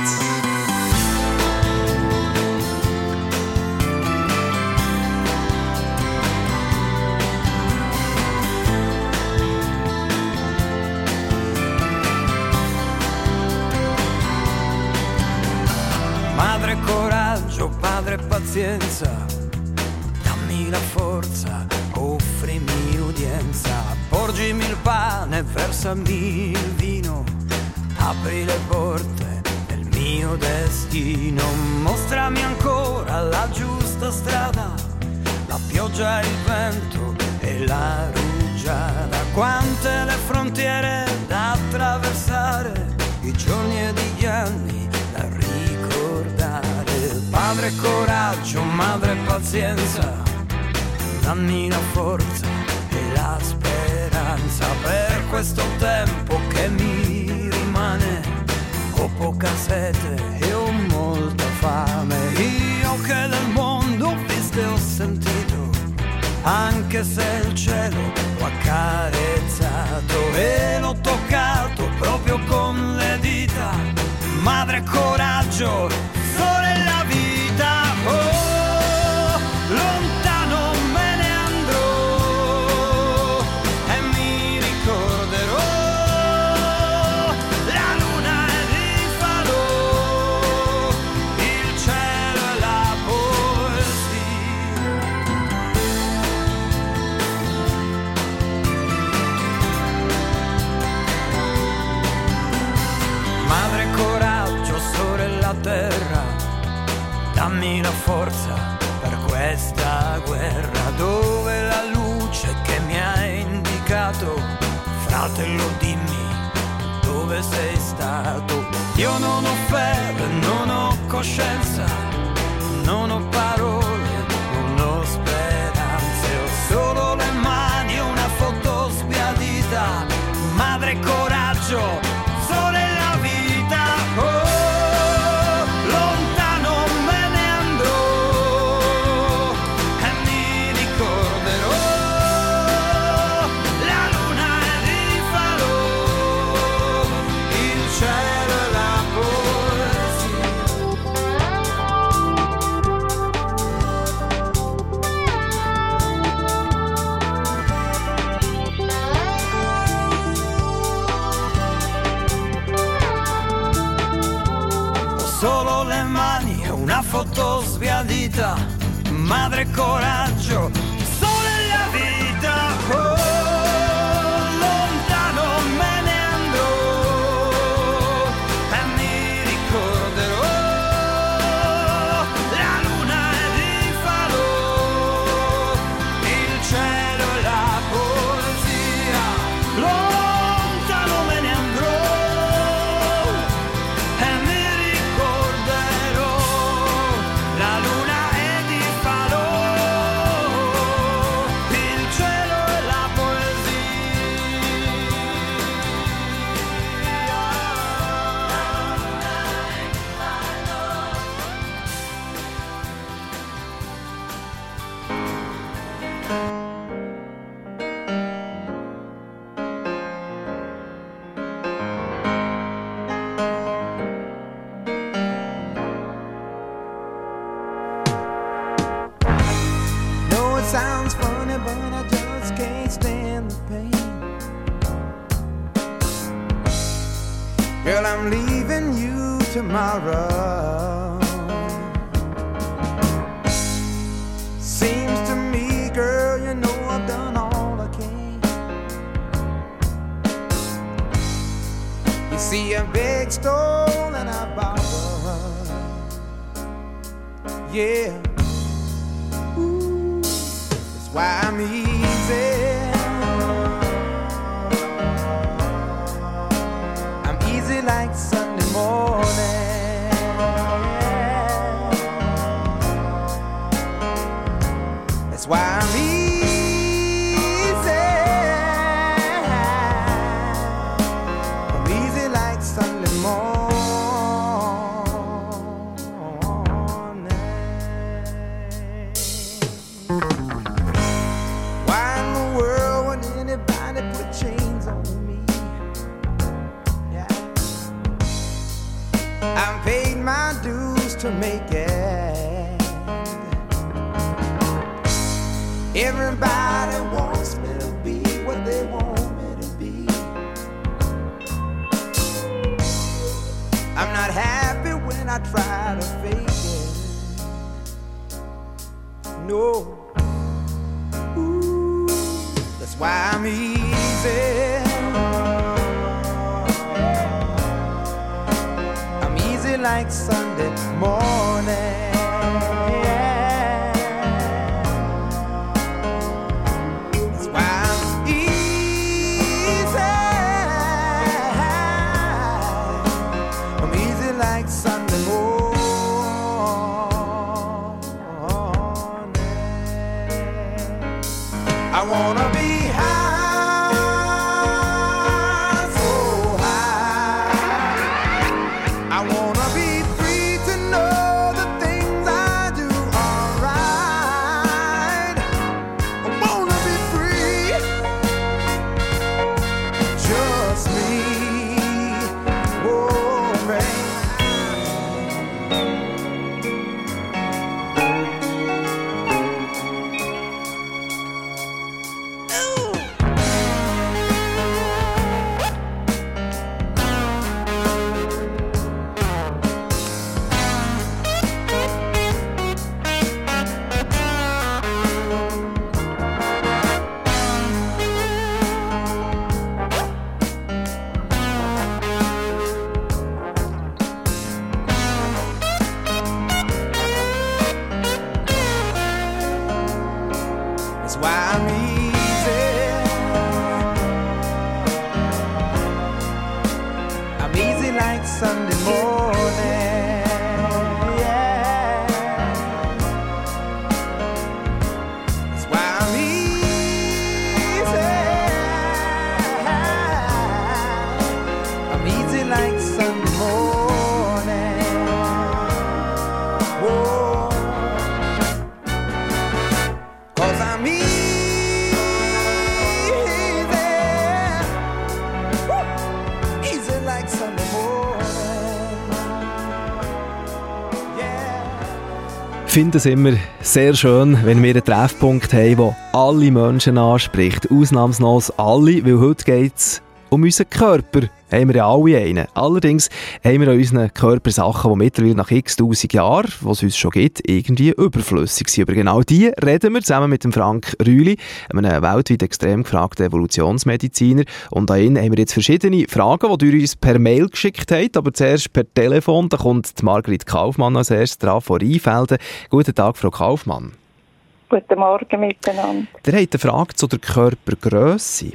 Speaker 11: Madre coraggio, padre pazienza, dammi la forza, offrimi udienza, porgimi il pane, versami il vino, apri le porte del mio destino, mostrami ancora la giusta strada, la pioggia, il vento e la rugiada, quante le frontiere da attraversare, i giorni ed gli anni da ricordare. Padre coraggio, madre pazienza, dammi la forza e la speranza per questo tempo che mi rimane. Ho poca sete e ho molta fame, io che del mondo ho visto e ho sentito, anche se il cielo l'ho accarezzato e l'ho toccato proprio con le dita. Madre coraggio, sole la vita, oh, lontano me ne andrò e mi ricorderò la luna ed il falò, il cielo e la poesia. Madre coraggio, sorella terra, dammi la forza per questa guerra, dove la luce che mi ha indicato, fratello dimmi dove sei stato. Io non ho fede, non ho coscienza, non ho parole, non ho speranze, ho solo le mani e una foto sbiadita. Madre coraggio, sole la vita, oh. Solo le mani e una foto sbiadita. Madre coraggio, sole la vita, oh, lontano me ne andrò e mi ricorderò la luna ed il falò, il cielo e la poesia. Lontano me ne andrò e mi ricorderò la luna ed il falò, il cielo e la poesia.
Speaker 12: No, it sounds funny, but I just can't stand the pain. Girl, I'm leaving you tomorrow. Seems to me, girl, you know I've done all I can. You see a big stone and I borrowed. Yeah. That's why I'm easy. I'm easy like Sunday morning. That's why I'm easy. I'm easy like Sunday morning. I've paid my dues to make it. Everybody wants me to be what they want me to be. I'm not happy when I try to fake it. No. Ooh, that's why I'm easy. I'm easy like Sunday morning. I wanna be high, so high. I wanna be free to know the things I do are right. I wanna be free, just me, oh man.
Speaker 3: Ich finde es immer sehr schön, wenn wir einen Treffpunkt haben, der alle Menschen anspricht. Ausnahmslos alle, weil heute geht es um unseren Körper. Haben wir ja alle einen. Allerdings haben wir an unseren Körper Sachen, die mittlerweile nach x tausend Jahren, die es uns schon gibt, irgendwie überflüssig sind. Über genau die reden wir zusammen mit dem Frank Rühli, einem weltweit extrem gefragten Evolutionsmediziner. Und an ihn haben wir jetzt verschiedene Fragen, die ihr uns per Mail geschickt habt, aber zuerst per Telefon. Da kommt die Margrit Kaufmann als erstes dran von Rheinfelden. Guten Tag, Frau Kaufmann.
Speaker 13: Guten Morgen miteinander.
Speaker 3: Der hat eine Frage zu der Körpergrösse.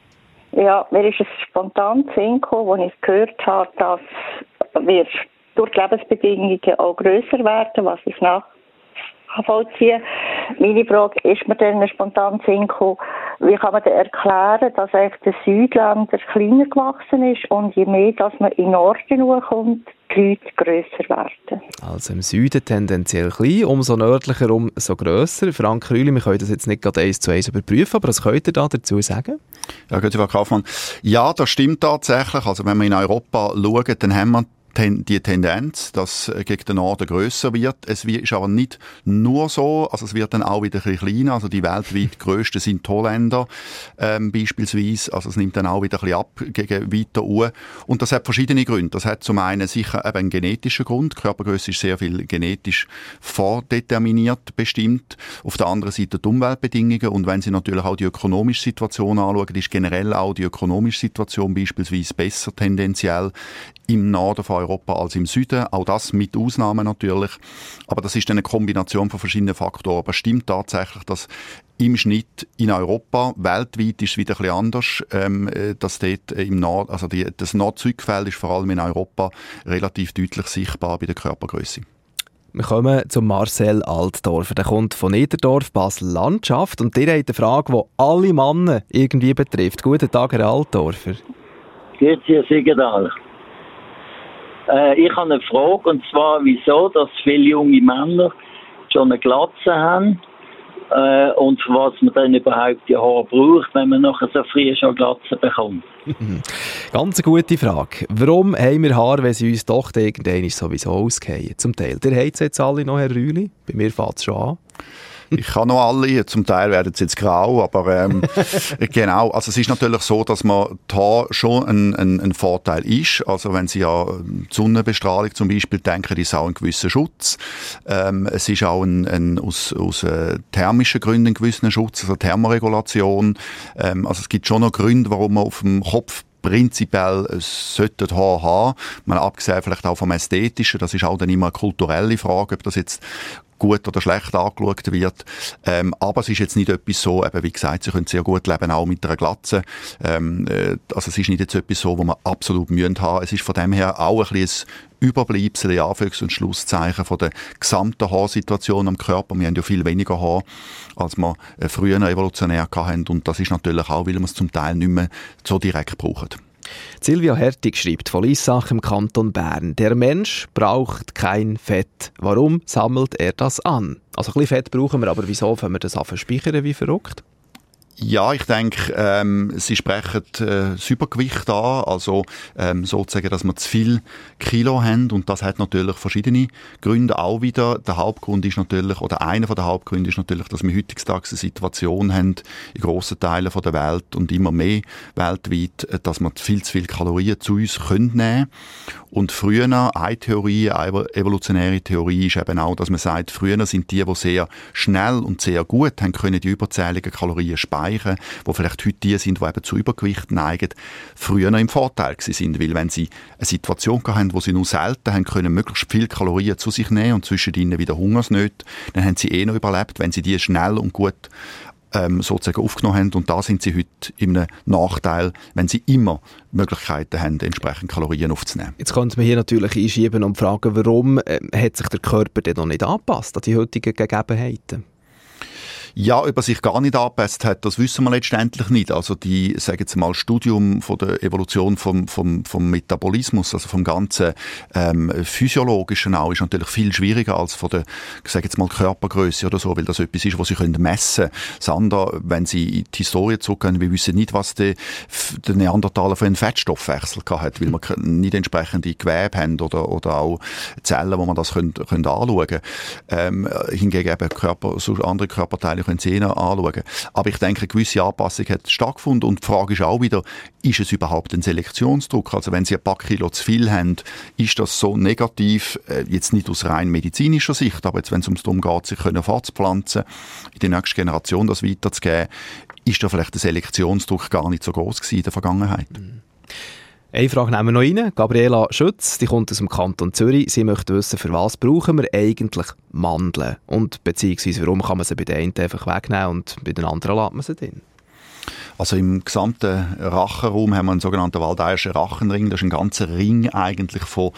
Speaker 13: Ja, mir ist es spontan zu Sinn gekommen, als ich gehört habe, dass wir durch die Lebensbedingungen auch grösser werden, was ich nachvollziehe. Meine Frage ist mir dann spontan zu Sinn gekommen, wie kann man denn erklären, dass eigentlich der Südländer kleiner gewachsen ist und je mehr, dass man in den Norden kommt, die Leute grösser werden?
Speaker 3: Also im Süden tendenziell klein, umso nördlicher, umso grösser. Frank Rühli, wir können das jetzt nicht gerade eins zu eins überprüfen, aber was könnt ihr da dazu sagen?
Speaker 4: Ja, gut, Frau Kaufmann. Ja, das stimmt tatsächlich. Also wenn wir in Europa schauen, dann haben wir die Tendenz, dass gegen den Norden grösser wird. Es ist aber nicht nur so, also es wird dann auch wieder ein bisschen kleiner. Also die weltweit grössten sind die Holländer ähm, beispielsweise. Also es nimmt dann auch wieder ein bisschen ab gegen weiter uhr. Und das hat verschiedene Gründe. Das hat zum einen sicher eben einen genetischen Grund. Die Körpergrösse ist sehr viel genetisch vordeterminiert, bestimmt. Auf der anderen Seite die Umweltbedingungen. Und wenn Sie natürlich auch die ökonomische Situation anschauen, ist generell auch die ökonomische Situation beispielsweise besser tendenziell im Norden von Europa als im Süden. Auch das mit Ausnahmen natürlich. Aber das ist eine Kombination von verschiedenen Faktoren. Aber es stimmt tatsächlich, dass im Schnitt in Europa, weltweit ist es wieder ein bisschen anders, ähm, dass dort im Nord, also die, das Nord-Süd-Gefälle ist vor allem in Europa relativ deutlich sichtbar bei der Körpergröße.
Speaker 3: Wir kommen zu Marcel Altdorfer. Der kommt von Niederdorf, Basel-Landschaft. Und der hat eine Frage, die alle Männer irgendwie betrifft. Guten Tag, Herr Altdorfer.
Speaker 14: Grüezi, Herr Siegedal. Äh, ich habe eine Frage, und zwar, wieso, dass viele junge Männer schon eine Glatze haben äh, und für was man dann überhaupt die Haare braucht, wenn man nachher so früh schon Glatze bekommt.
Speaker 3: Ganz eine gute Frage. Warum haben wir Haare, wenn sie uns doch irgendwann sowieso ausgehen? Zum Teil. Der habt es jetzt alle noch, Herr Rühli. Bei mir fängt es schon an.
Speaker 4: Ich habe noch alle, zum Teil werden sie jetzt grau, aber ähm, genau, also es ist natürlich so, dass man da schon ein, ein, ein Vorteil ist, also wenn Sie an die Sonnenbestrahlung zum Beispiel denken, ist auch ein gewisser Schutz. Ähm, es ist auch ein, ein, aus, aus äh, thermischen Gründen ein gewisser Schutz, also Thermoregulation. Ähm, also es gibt schon noch Gründe, warum man auf dem Kopf prinzipiell sollte Haar haben. Mal abgesehen vielleicht auch vom Ästhetischen, das ist auch dann immer eine kulturelle Frage, ob das jetzt gut oder schlecht angeschaut wird. Ähm, aber es ist jetzt nicht etwas so, eben wie gesagt, Sie können sehr gut leben, auch mit einer Glatze. Ähm, äh, also es ist nicht jetzt etwas so, wo man absolut mühen haben. Es ist von dem her auch ein bisschen ein Überbleibsel, in Anführungs- und Schlusszeichen von der gesamten Haarsituation am Körper. Wir haben ja viel weniger Haar, als wir äh, früher evolutionär hatten. Und das ist natürlich auch, weil wir es zum Teil nicht mehr so direkt brauchen.
Speaker 3: Silvia Hertig schreibt von Lissach im Kanton Bern. Der Mensch braucht kein Fett. Warum sammelt er das an? Also ein bisschen Fett brauchen wir, aber wieso können wir das anspeichern wie verrückt?
Speaker 4: Ja, ich denke, ähm, Sie sprechen äh, das Übergewicht an, also ähm, sozusagen, dass wir zu viel Kilo haben, und das hat natürlich verschiedene Gründe auch wieder. Der Hauptgrund ist natürlich, oder einer der Hauptgründe ist natürlich, dass wir heutzutage eine Situation haben, in grossen Teilen der Welt und immer mehr weltweit, dass wir viel zu viele Kalorien zu uns können nehmen. Und früher, eine Theorie, eine evolutionäre Theorie ist eben auch, dass man sagt, früher sind die, die sehr schnell und sehr gut haben können, die überzähligen Kalorien speichern, die vielleicht heute die sind, die eben zu Übergewicht neigen, früher im Vorteil gewesen sind. Weil wenn sie eine Situation hatten, wo sie nur selten haben können, möglichst viele Kalorien zu sich nehmen und zwischen ihnen wieder Hungersnöte, dann haben sie eh noch überlebt, wenn sie die schnell und gut Ähm, sozusagen aufgenommen haben. Und da sind sie heute in einem Nachteil, wenn sie immer Möglichkeiten haben, entsprechend Kalorien aufzunehmen.
Speaker 3: Jetzt könnte man hier natürlich einschieben und fragen, warum äh, hat sich der Körper denn noch nicht angepasst an die heutigen Gegebenheiten?
Speaker 4: Ja, ob er sich gar nicht angepasst hat, das wissen wir letztendlich nicht. Also die, sagen Sie mal, Studium von der Evolution vom, vom, vom Metabolismus, also vom ganzen ähm, Physiologischen auch, ist natürlich viel schwieriger als von der, sagen Sie mal, Körpergröße oder so, weil das etwas ist, was Sie können messen können. Das andere, wenn Sie in die Historie zurückgehen, wir wissen nicht, was der, der Neandertaler für einen Fettstoffwechsel hat, weil wir nicht entsprechende Gewebe haben oder, oder auch Zellen, wo man das können, können anschauen können. Ähm, hingegen eben Körper, so andere Körperteile können Sie anschauen. Aber ich denke, eine gewisse Anpassung hat stattgefunden, und die Frage ist auch wieder, ist es überhaupt ein Selektionsdruck? Also wenn Sie ein paar Kilo zu viel haben, ist das so negativ, äh, jetzt nicht aus rein medizinischer Sicht, aber jetzt, wenn es ums darum geht, sich können fortzupflanzen, in die nächste Generation das weiterzugeben, ist da vielleicht der Selektionsdruck gar nicht so groß gewesen in der Vergangenheit. Mhm.
Speaker 3: Eine Frage nehmen wir noch rein. Gabriela Schütz, die kommt aus dem Kanton Zürich. Sie möchte wissen, für was brauchen wir eigentlich Mandeln? Und beziehungsweise, warum kann man sie bei den einen einfach wegnehmen und bei den anderen lässt man sie drin?
Speaker 4: Also im gesamten Rachenraum haben wir einen sogenannten Waldeirschen Rachenring. Das ist ein ganzer Ring eigentlich von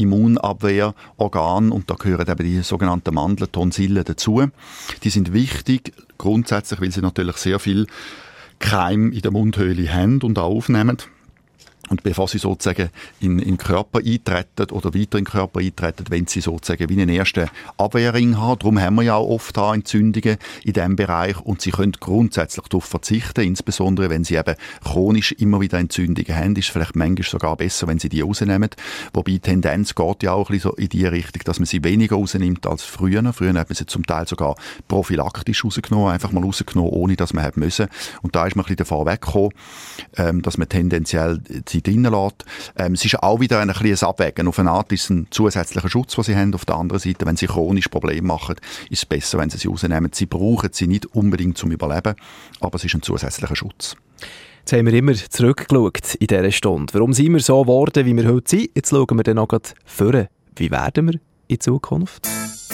Speaker 4: Immunabwehrorganen, und da gehören eben die sogenannten Mandeln, Tonsillen dazu. Die sind wichtig, grundsätzlich, weil sie natürlich sehr viel Keim in der Mundhöhle haben und auch aufnehmen. Und bevor sie sozusagen in, in den Körper eintreten oder weiter in den Körper eintreten, wenn sie sozusagen wie einen ersten Abwehrring haben. Darum haben wir ja auch oft Entzündungen in diesem Bereich, und sie können grundsätzlich darauf verzichten, insbesondere wenn sie eben chronisch immer wieder Entzündungen haben, ist es vielleicht manchmal sogar besser, wenn sie die rausnehmen. Wobei die Tendenz geht ja auch ein bisschen so in die Richtung, dass man sie weniger rausnimmt als früher. Früher hat man sie zum Teil sogar prophylaktisch rausgenommen, einfach mal rausgenommen, ohne dass man hätte müssen. Und da ist man ein bisschen davon weggekommen, ähm, dass man tendenziell die drinnen lässt. Ähm, es ist auch wieder ein kleines Abwägen. Auf eine Art ist es ein zusätzlicher Schutz, den sie haben. Auf der anderen Seite, wenn sie chronisch Probleme machen, ist es besser, wenn sie sie rausnehmen. Sie brauchen sie nicht unbedingt zum Überleben, aber es ist ein zusätzlicher Schutz.
Speaker 3: Jetzt haben wir immer zurückgeschaut in dieser Stunde. Warum sind wir so geworden, wie wir heute sind? Jetzt schauen wir dann noch vor. Wie werden wir in Zukunft?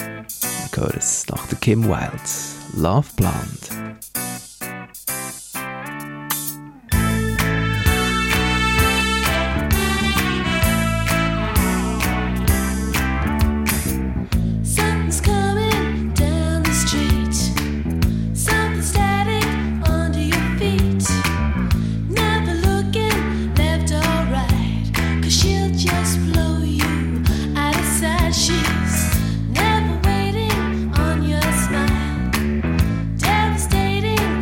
Speaker 3: Wir hören es nach der Kim Wilde. Love Blonde.
Speaker 9: She's never waiting on your smile, devastating.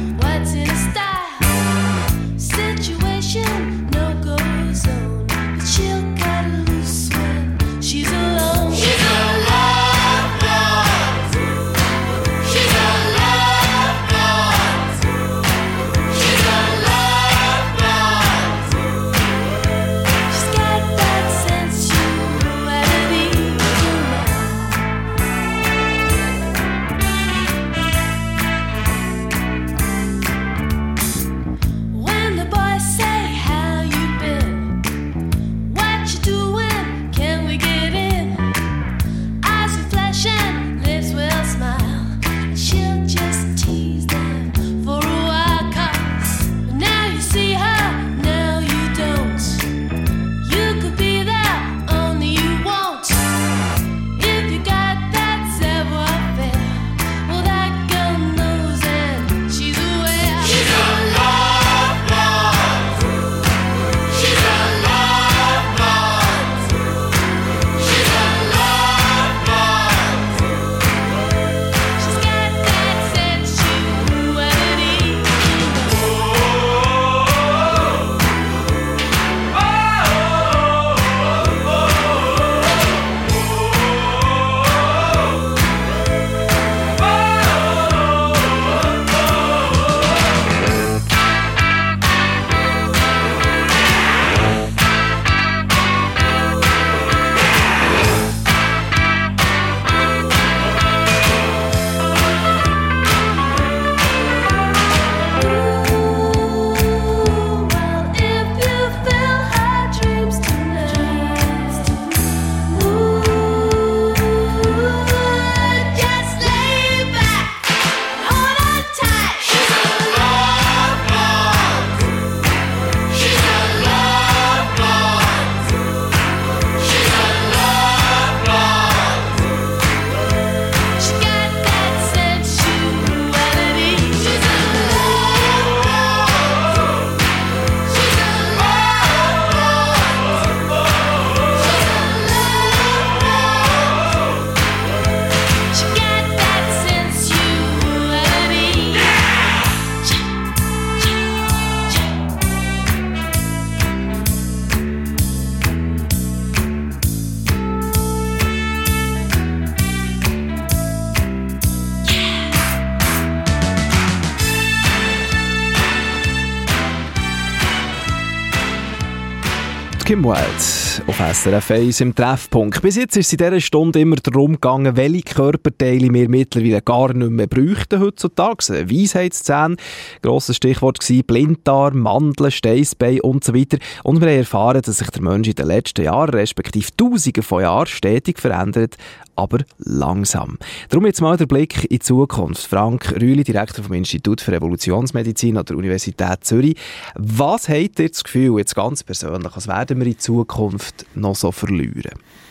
Speaker 3: Kim Wilde auf S R F eins im Treffpunkt. Bis jetzt ist es in dieser Stunde immer darum gegangen, welche Körperteile wir mittlerweile gar nicht mehr bräuchten heutzutage. Weisheitszähne, grosses Stichwort gewesen, Blinddarm, Mandeln, Steißbein und so weiter. Und wir haben erfahren, dass sich der Mensch in den letzten Jahren, respektive Tausenden von Jahren, stetig verändert, aber langsam. Darum jetzt mal der Blick in die Zukunft. Frank Rühli, Direktor vom Institut für Evolutionsmedizin an der Universität Zürich. Was habt ihr das Gefühl, jetzt ganz persönlich, was werden wir in Zukunft noch so verlieren?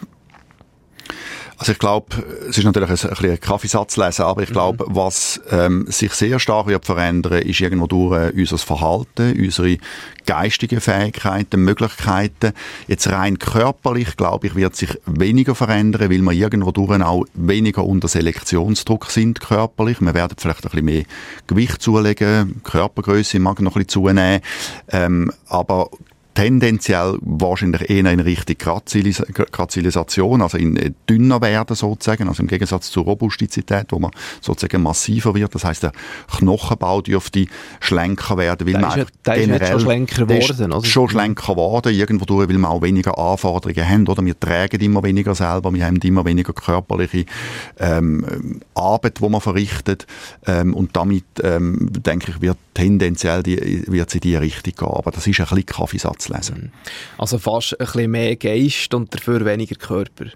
Speaker 4: Also ich glaube, es ist natürlich ein, ein bisschen ein Kaffeesatz lesen, aber ich glaube, mhm. was ähm, sich sehr stark wird verändern, ist irgendwo durch äh, unser Verhalten, unsere geistigen Fähigkeiten, Möglichkeiten. Jetzt rein körperlich, glaube ich, wird sich weniger verändern, weil wir irgendwo durch auch weniger unter Selektionsdruck sind körperlich. Wir werden vielleicht ein bisschen mehr Gewicht zulegen, Körpergröße mag noch ein bisschen zunehmen, ähm, aber tendenziell wahrscheinlich eher in Richtung Grazilis- Grazilisation, also in dünner werden sozusagen, also im Gegensatz zur Robustizität, wo man sozusagen massiver wird. Das heisst, der Knochenbau dürfte schlanker werden, weil
Speaker 3: der
Speaker 4: man
Speaker 3: ist, ja, generell ist schon schlanker geworden, oder?
Speaker 4: Schon schlanker geworden, irgendwo durch, weil wir auch weniger Anforderungen haben, oder? Wir tragen immer weniger selber, wir haben immer weniger körperliche ähm, Arbeit, die man verrichtet, ähm, und damit ähm, denke ich, wird tendenziell die, wird es in diese Richtung gehen. Aber das ist ein bisschen Kaffeesatz lesen.
Speaker 3: Also fast ein bisschen mehr Geist und dafür weniger Körper.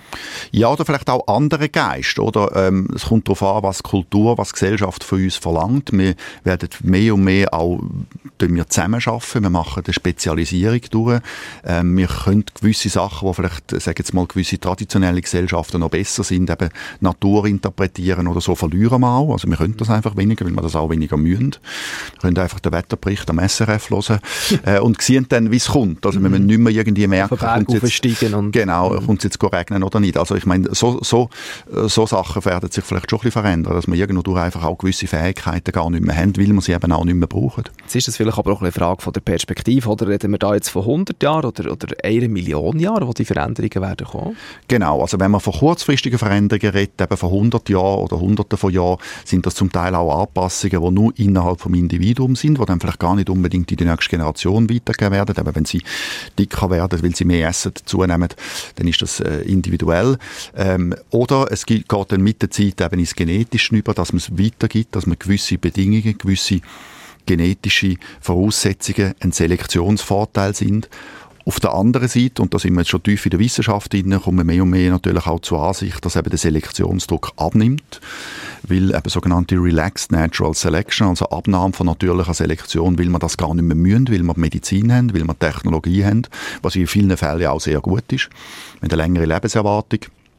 Speaker 4: Ja, oder vielleicht auch andere Geist, oder? Ähm, es kommt darauf an, was Kultur, was Gesellschaft von uns verlangt. Wir werden mehr und mehr auch wir zusammenarbeiten. Wir machen eine Spezialisierung durch. Ähm, wir können gewisse Sachen, die vielleicht, sagen jetzt mal, gewisse traditionelle Gesellschaften noch besser sind, eben Natur interpretieren oder so, verlieren wir auch. Also wir können das einfach weniger, weil wir das auch weniger müssen. Wir können einfach den Wetterbericht am S R F hören äh, und sehen dann, wie es kommt. Also wir müssen nicht mehr irgendwie merken,
Speaker 3: kommt es jetzt,
Speaker 4: und genau, kommt es jetzt regnen oder nicht. Also ich meine, so, so, so Sachen werden sich vielleicht schon ein bisschen verändern, dass wir irgendwo durch einfach auch gewisse Fähigkeiten gar nicht mehr haben, weil wir sie eben auch nicht mehr brauchen.
Speaker 3: Jetzt ist das vielleicht aber auch eine Frage von der Perspektive, oder reden wir da jetzt von hundert Jahren oder, oder einer Million Jahren, wo die Veränderungen werden kommen?
Speaker 4: Genau, also wenn man von kurzfristigen Veränderungen redet, eben von hundert Jahren oder Hunderten von Jahren, sind das zum Teil auch Anpassungen, die nur innerhalb des Individuums sind, die dann vielleicht gar nicht unbedingt in die nächste Generation weitergegeben werden. Eben wenn sie dicker werden, weil sie mehr essen, zunehmen, dann ist das äh, individuell. Ähm, oder es geht, geht dann mit der Zeit eben ins Genetische über, dass man es weitergibt, dass man gewisse Bedingungen, gewisse genetische Voraussetzungen ein Selektionsvorteil sind. Auf der anderen Seite, und da sind wir jetzt schon tief in der Wissenschaft drin, kommen wir mehr und mehr natürlich auch zur Ansicht, dass eben der Selektionsdruck abnimmt, weil eben sogenannte Relaxed Natural Selection, also Abnahme von natürlicher Selektion, weil wir das gar nicht mehr müssen, weil wir Medizin haben, weil wir Technologie haben, was in vielen Fällen auch sehr gut ist. Mit einer längeren Lebenserwartung.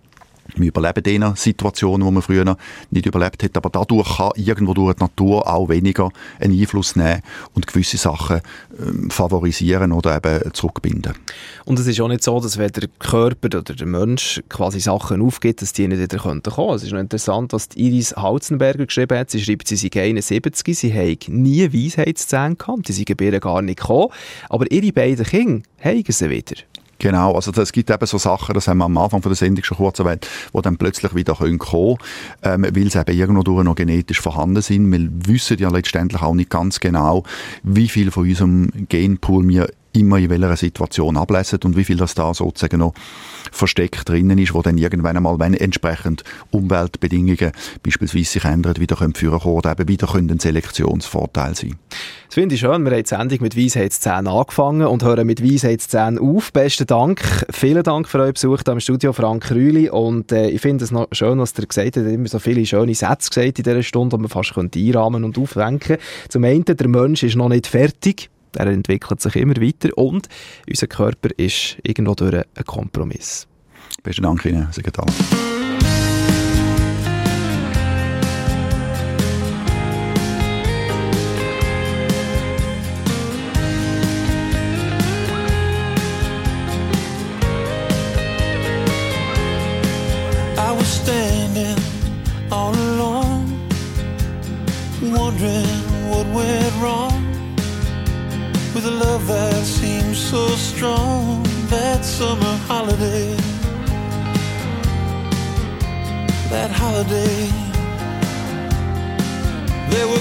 Speaker 4: Wir überleben diese Situationen, die man früher nicht überlebt hat, aber dadurch kann irgendwo durch die Natur auch weniger einen Einfluss nehmen und gewisse Sachen ähm, favorisieren oder eben zurückbinden.
Speaker 3: Und es ist auch nicht so, dass wenn der Körper oder der Mensch quasi Sachen aufgibt, dass die nicht wieder kommen könnten. Es ist noch interessant, was Iris Hauzenberger geschrieben hat. Sie schreibt, sie sei einundsiebzig, sie habe nie Weisheitszähne gehabt, die sind bei ihr gar nicht gekommen, aber ihre beiden Kinder haben sie wieder.
Speaker 4: Genau, also es gibt eben so Sachen, das haben wir am Anfang von der Sendung schon kurz erwähnt, die dann plötzlich wieder kommen können, ähm, weil sie eben irgendwo durch noch genetisch vorhanden sind. Wir wissen ja letztendlich auch nicht ganz genau, wie viel von unserem Genpool wir immer in welcher Situation ablesen und wie viel das da sozusagen noch versteckt drinnen ist, wo dann irgendwann einmal, wenn entsprechend Umweltbedingungen beispielsweise sich ändern, wieder können führen können oder eben wieder können ein Selektionsvorteil sein.
Speaker 3: Das finde ich schön. Wir haben die Sendung mit Weisheitszähnen angefangen und hören mit Weisheitszähnen auf. Besten Dank. Vielen Dank für euren Besuch hier im Studio, Frank Rühli. Und äh, ich finde es noch schön, was ihr gesagt habt. Immer so viele schöne Sätze gesagt in dieser Stunde, die man fast einrahmen und aufwänken. Zum einen, der Mensch ist noch nicht fertig. Er entwickelt sich immer weiter und unser Körper ist irgendwo durch ein Kompromiss.
Speaker 4: Besten Dank Ihnen, Sekretär.
Speaker 5: I was standing all alone, wondering what went wrong. With a love that seems so strong, that summer holiday, that holiday. They were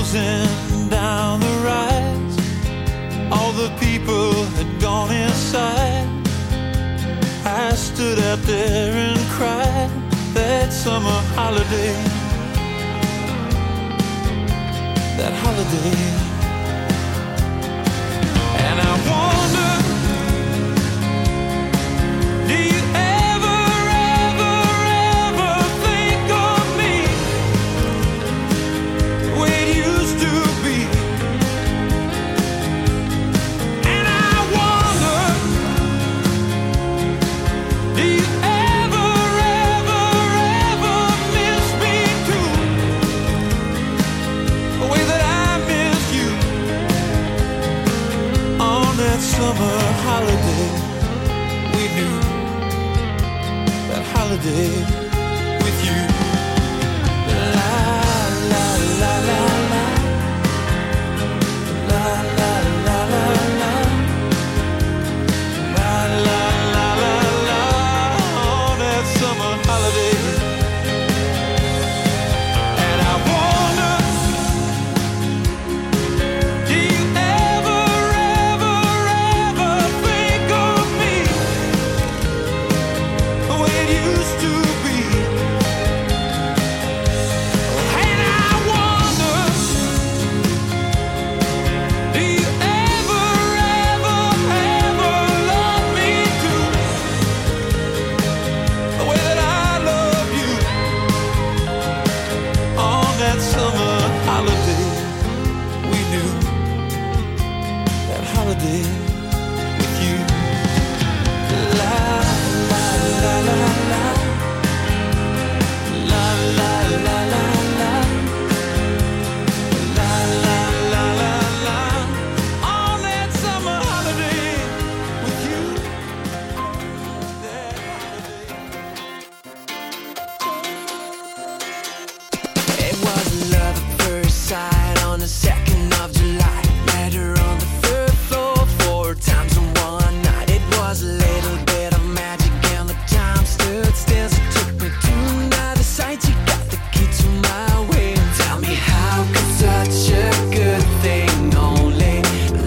Speaker 5: closing down the rides, all the people had gone inside.
Speaker 15: summer holiday, that holiday. And I wonder, do you ever, ever, ever think of me the way it used to be? And I wonder, do you ever, ever, ever miss me too, the way that I miss you on that summer holiday? We knew that holiday with you. La la la la la, la la la la la, la la la la la, on that summer holiday. And I wonder, do you ever, ever, ever think of me the way it used to be? And I wonder, do you ever, ever, ever love me too, the way that I love you on that summer holiday? We knew that holiday with you. La la la la la, la la la la la, la la la la la, on that summer holiday with you. It was love at first sight on the second of July. Met her on the third floor four times in one night. It was a little bit of magic and the time stood still. So took me to another side. She got the key to my way. Tell me, how could such a good thing only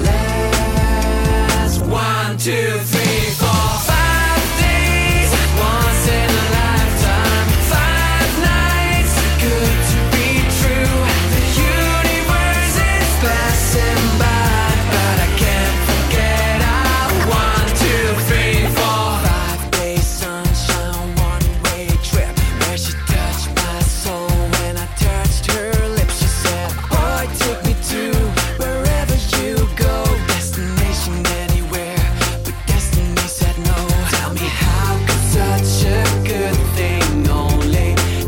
Speaker 15: last one, two, three, four, five days? Once in a lifetime, five nights. Good to be true. The universe is passing by, but I can't forget how. One, two, three, four, five days sunshine, one way trip, where she touched my soul when I touched her lips. She said, boy, take me to wherever you go, destination anywhere, but destiny said no. Tell me, how could such a good thing only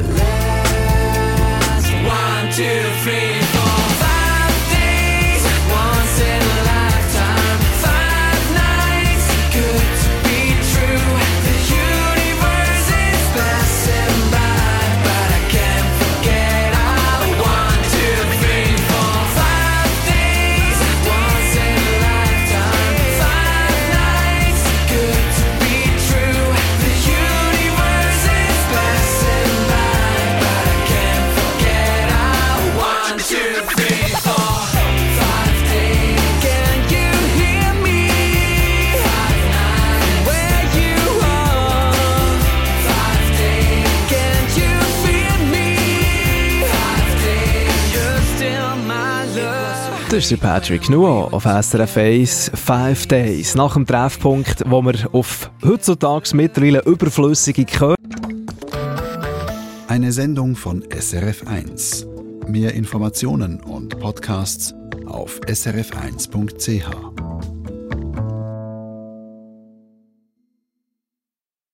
Speaker 15: last one, two, three, four, five days? Once in a lifetime, five nights. Good to be true. The universe is passing by, but I can't forget how. One, two, three, four, five days. Once in a lifetime, five nights. Good to be true. The universe is passing by, but I can't forget how. One, two, three, four, five days. Can you hear me? Five nights. Where you are? Five days. Can't you feel me? Five days. You're still my love.
Speaker 3: Das ist der Patrick Nuo auf S R F eins Five Days. Nach dem Treffpunkt, wo wir auf heutzutage mittlerweile überflüssige Körper.
Speaker 1: Eine Sendung von S R F eins. Mehr Informationen und Podcasts auf s r f eins punkt c h.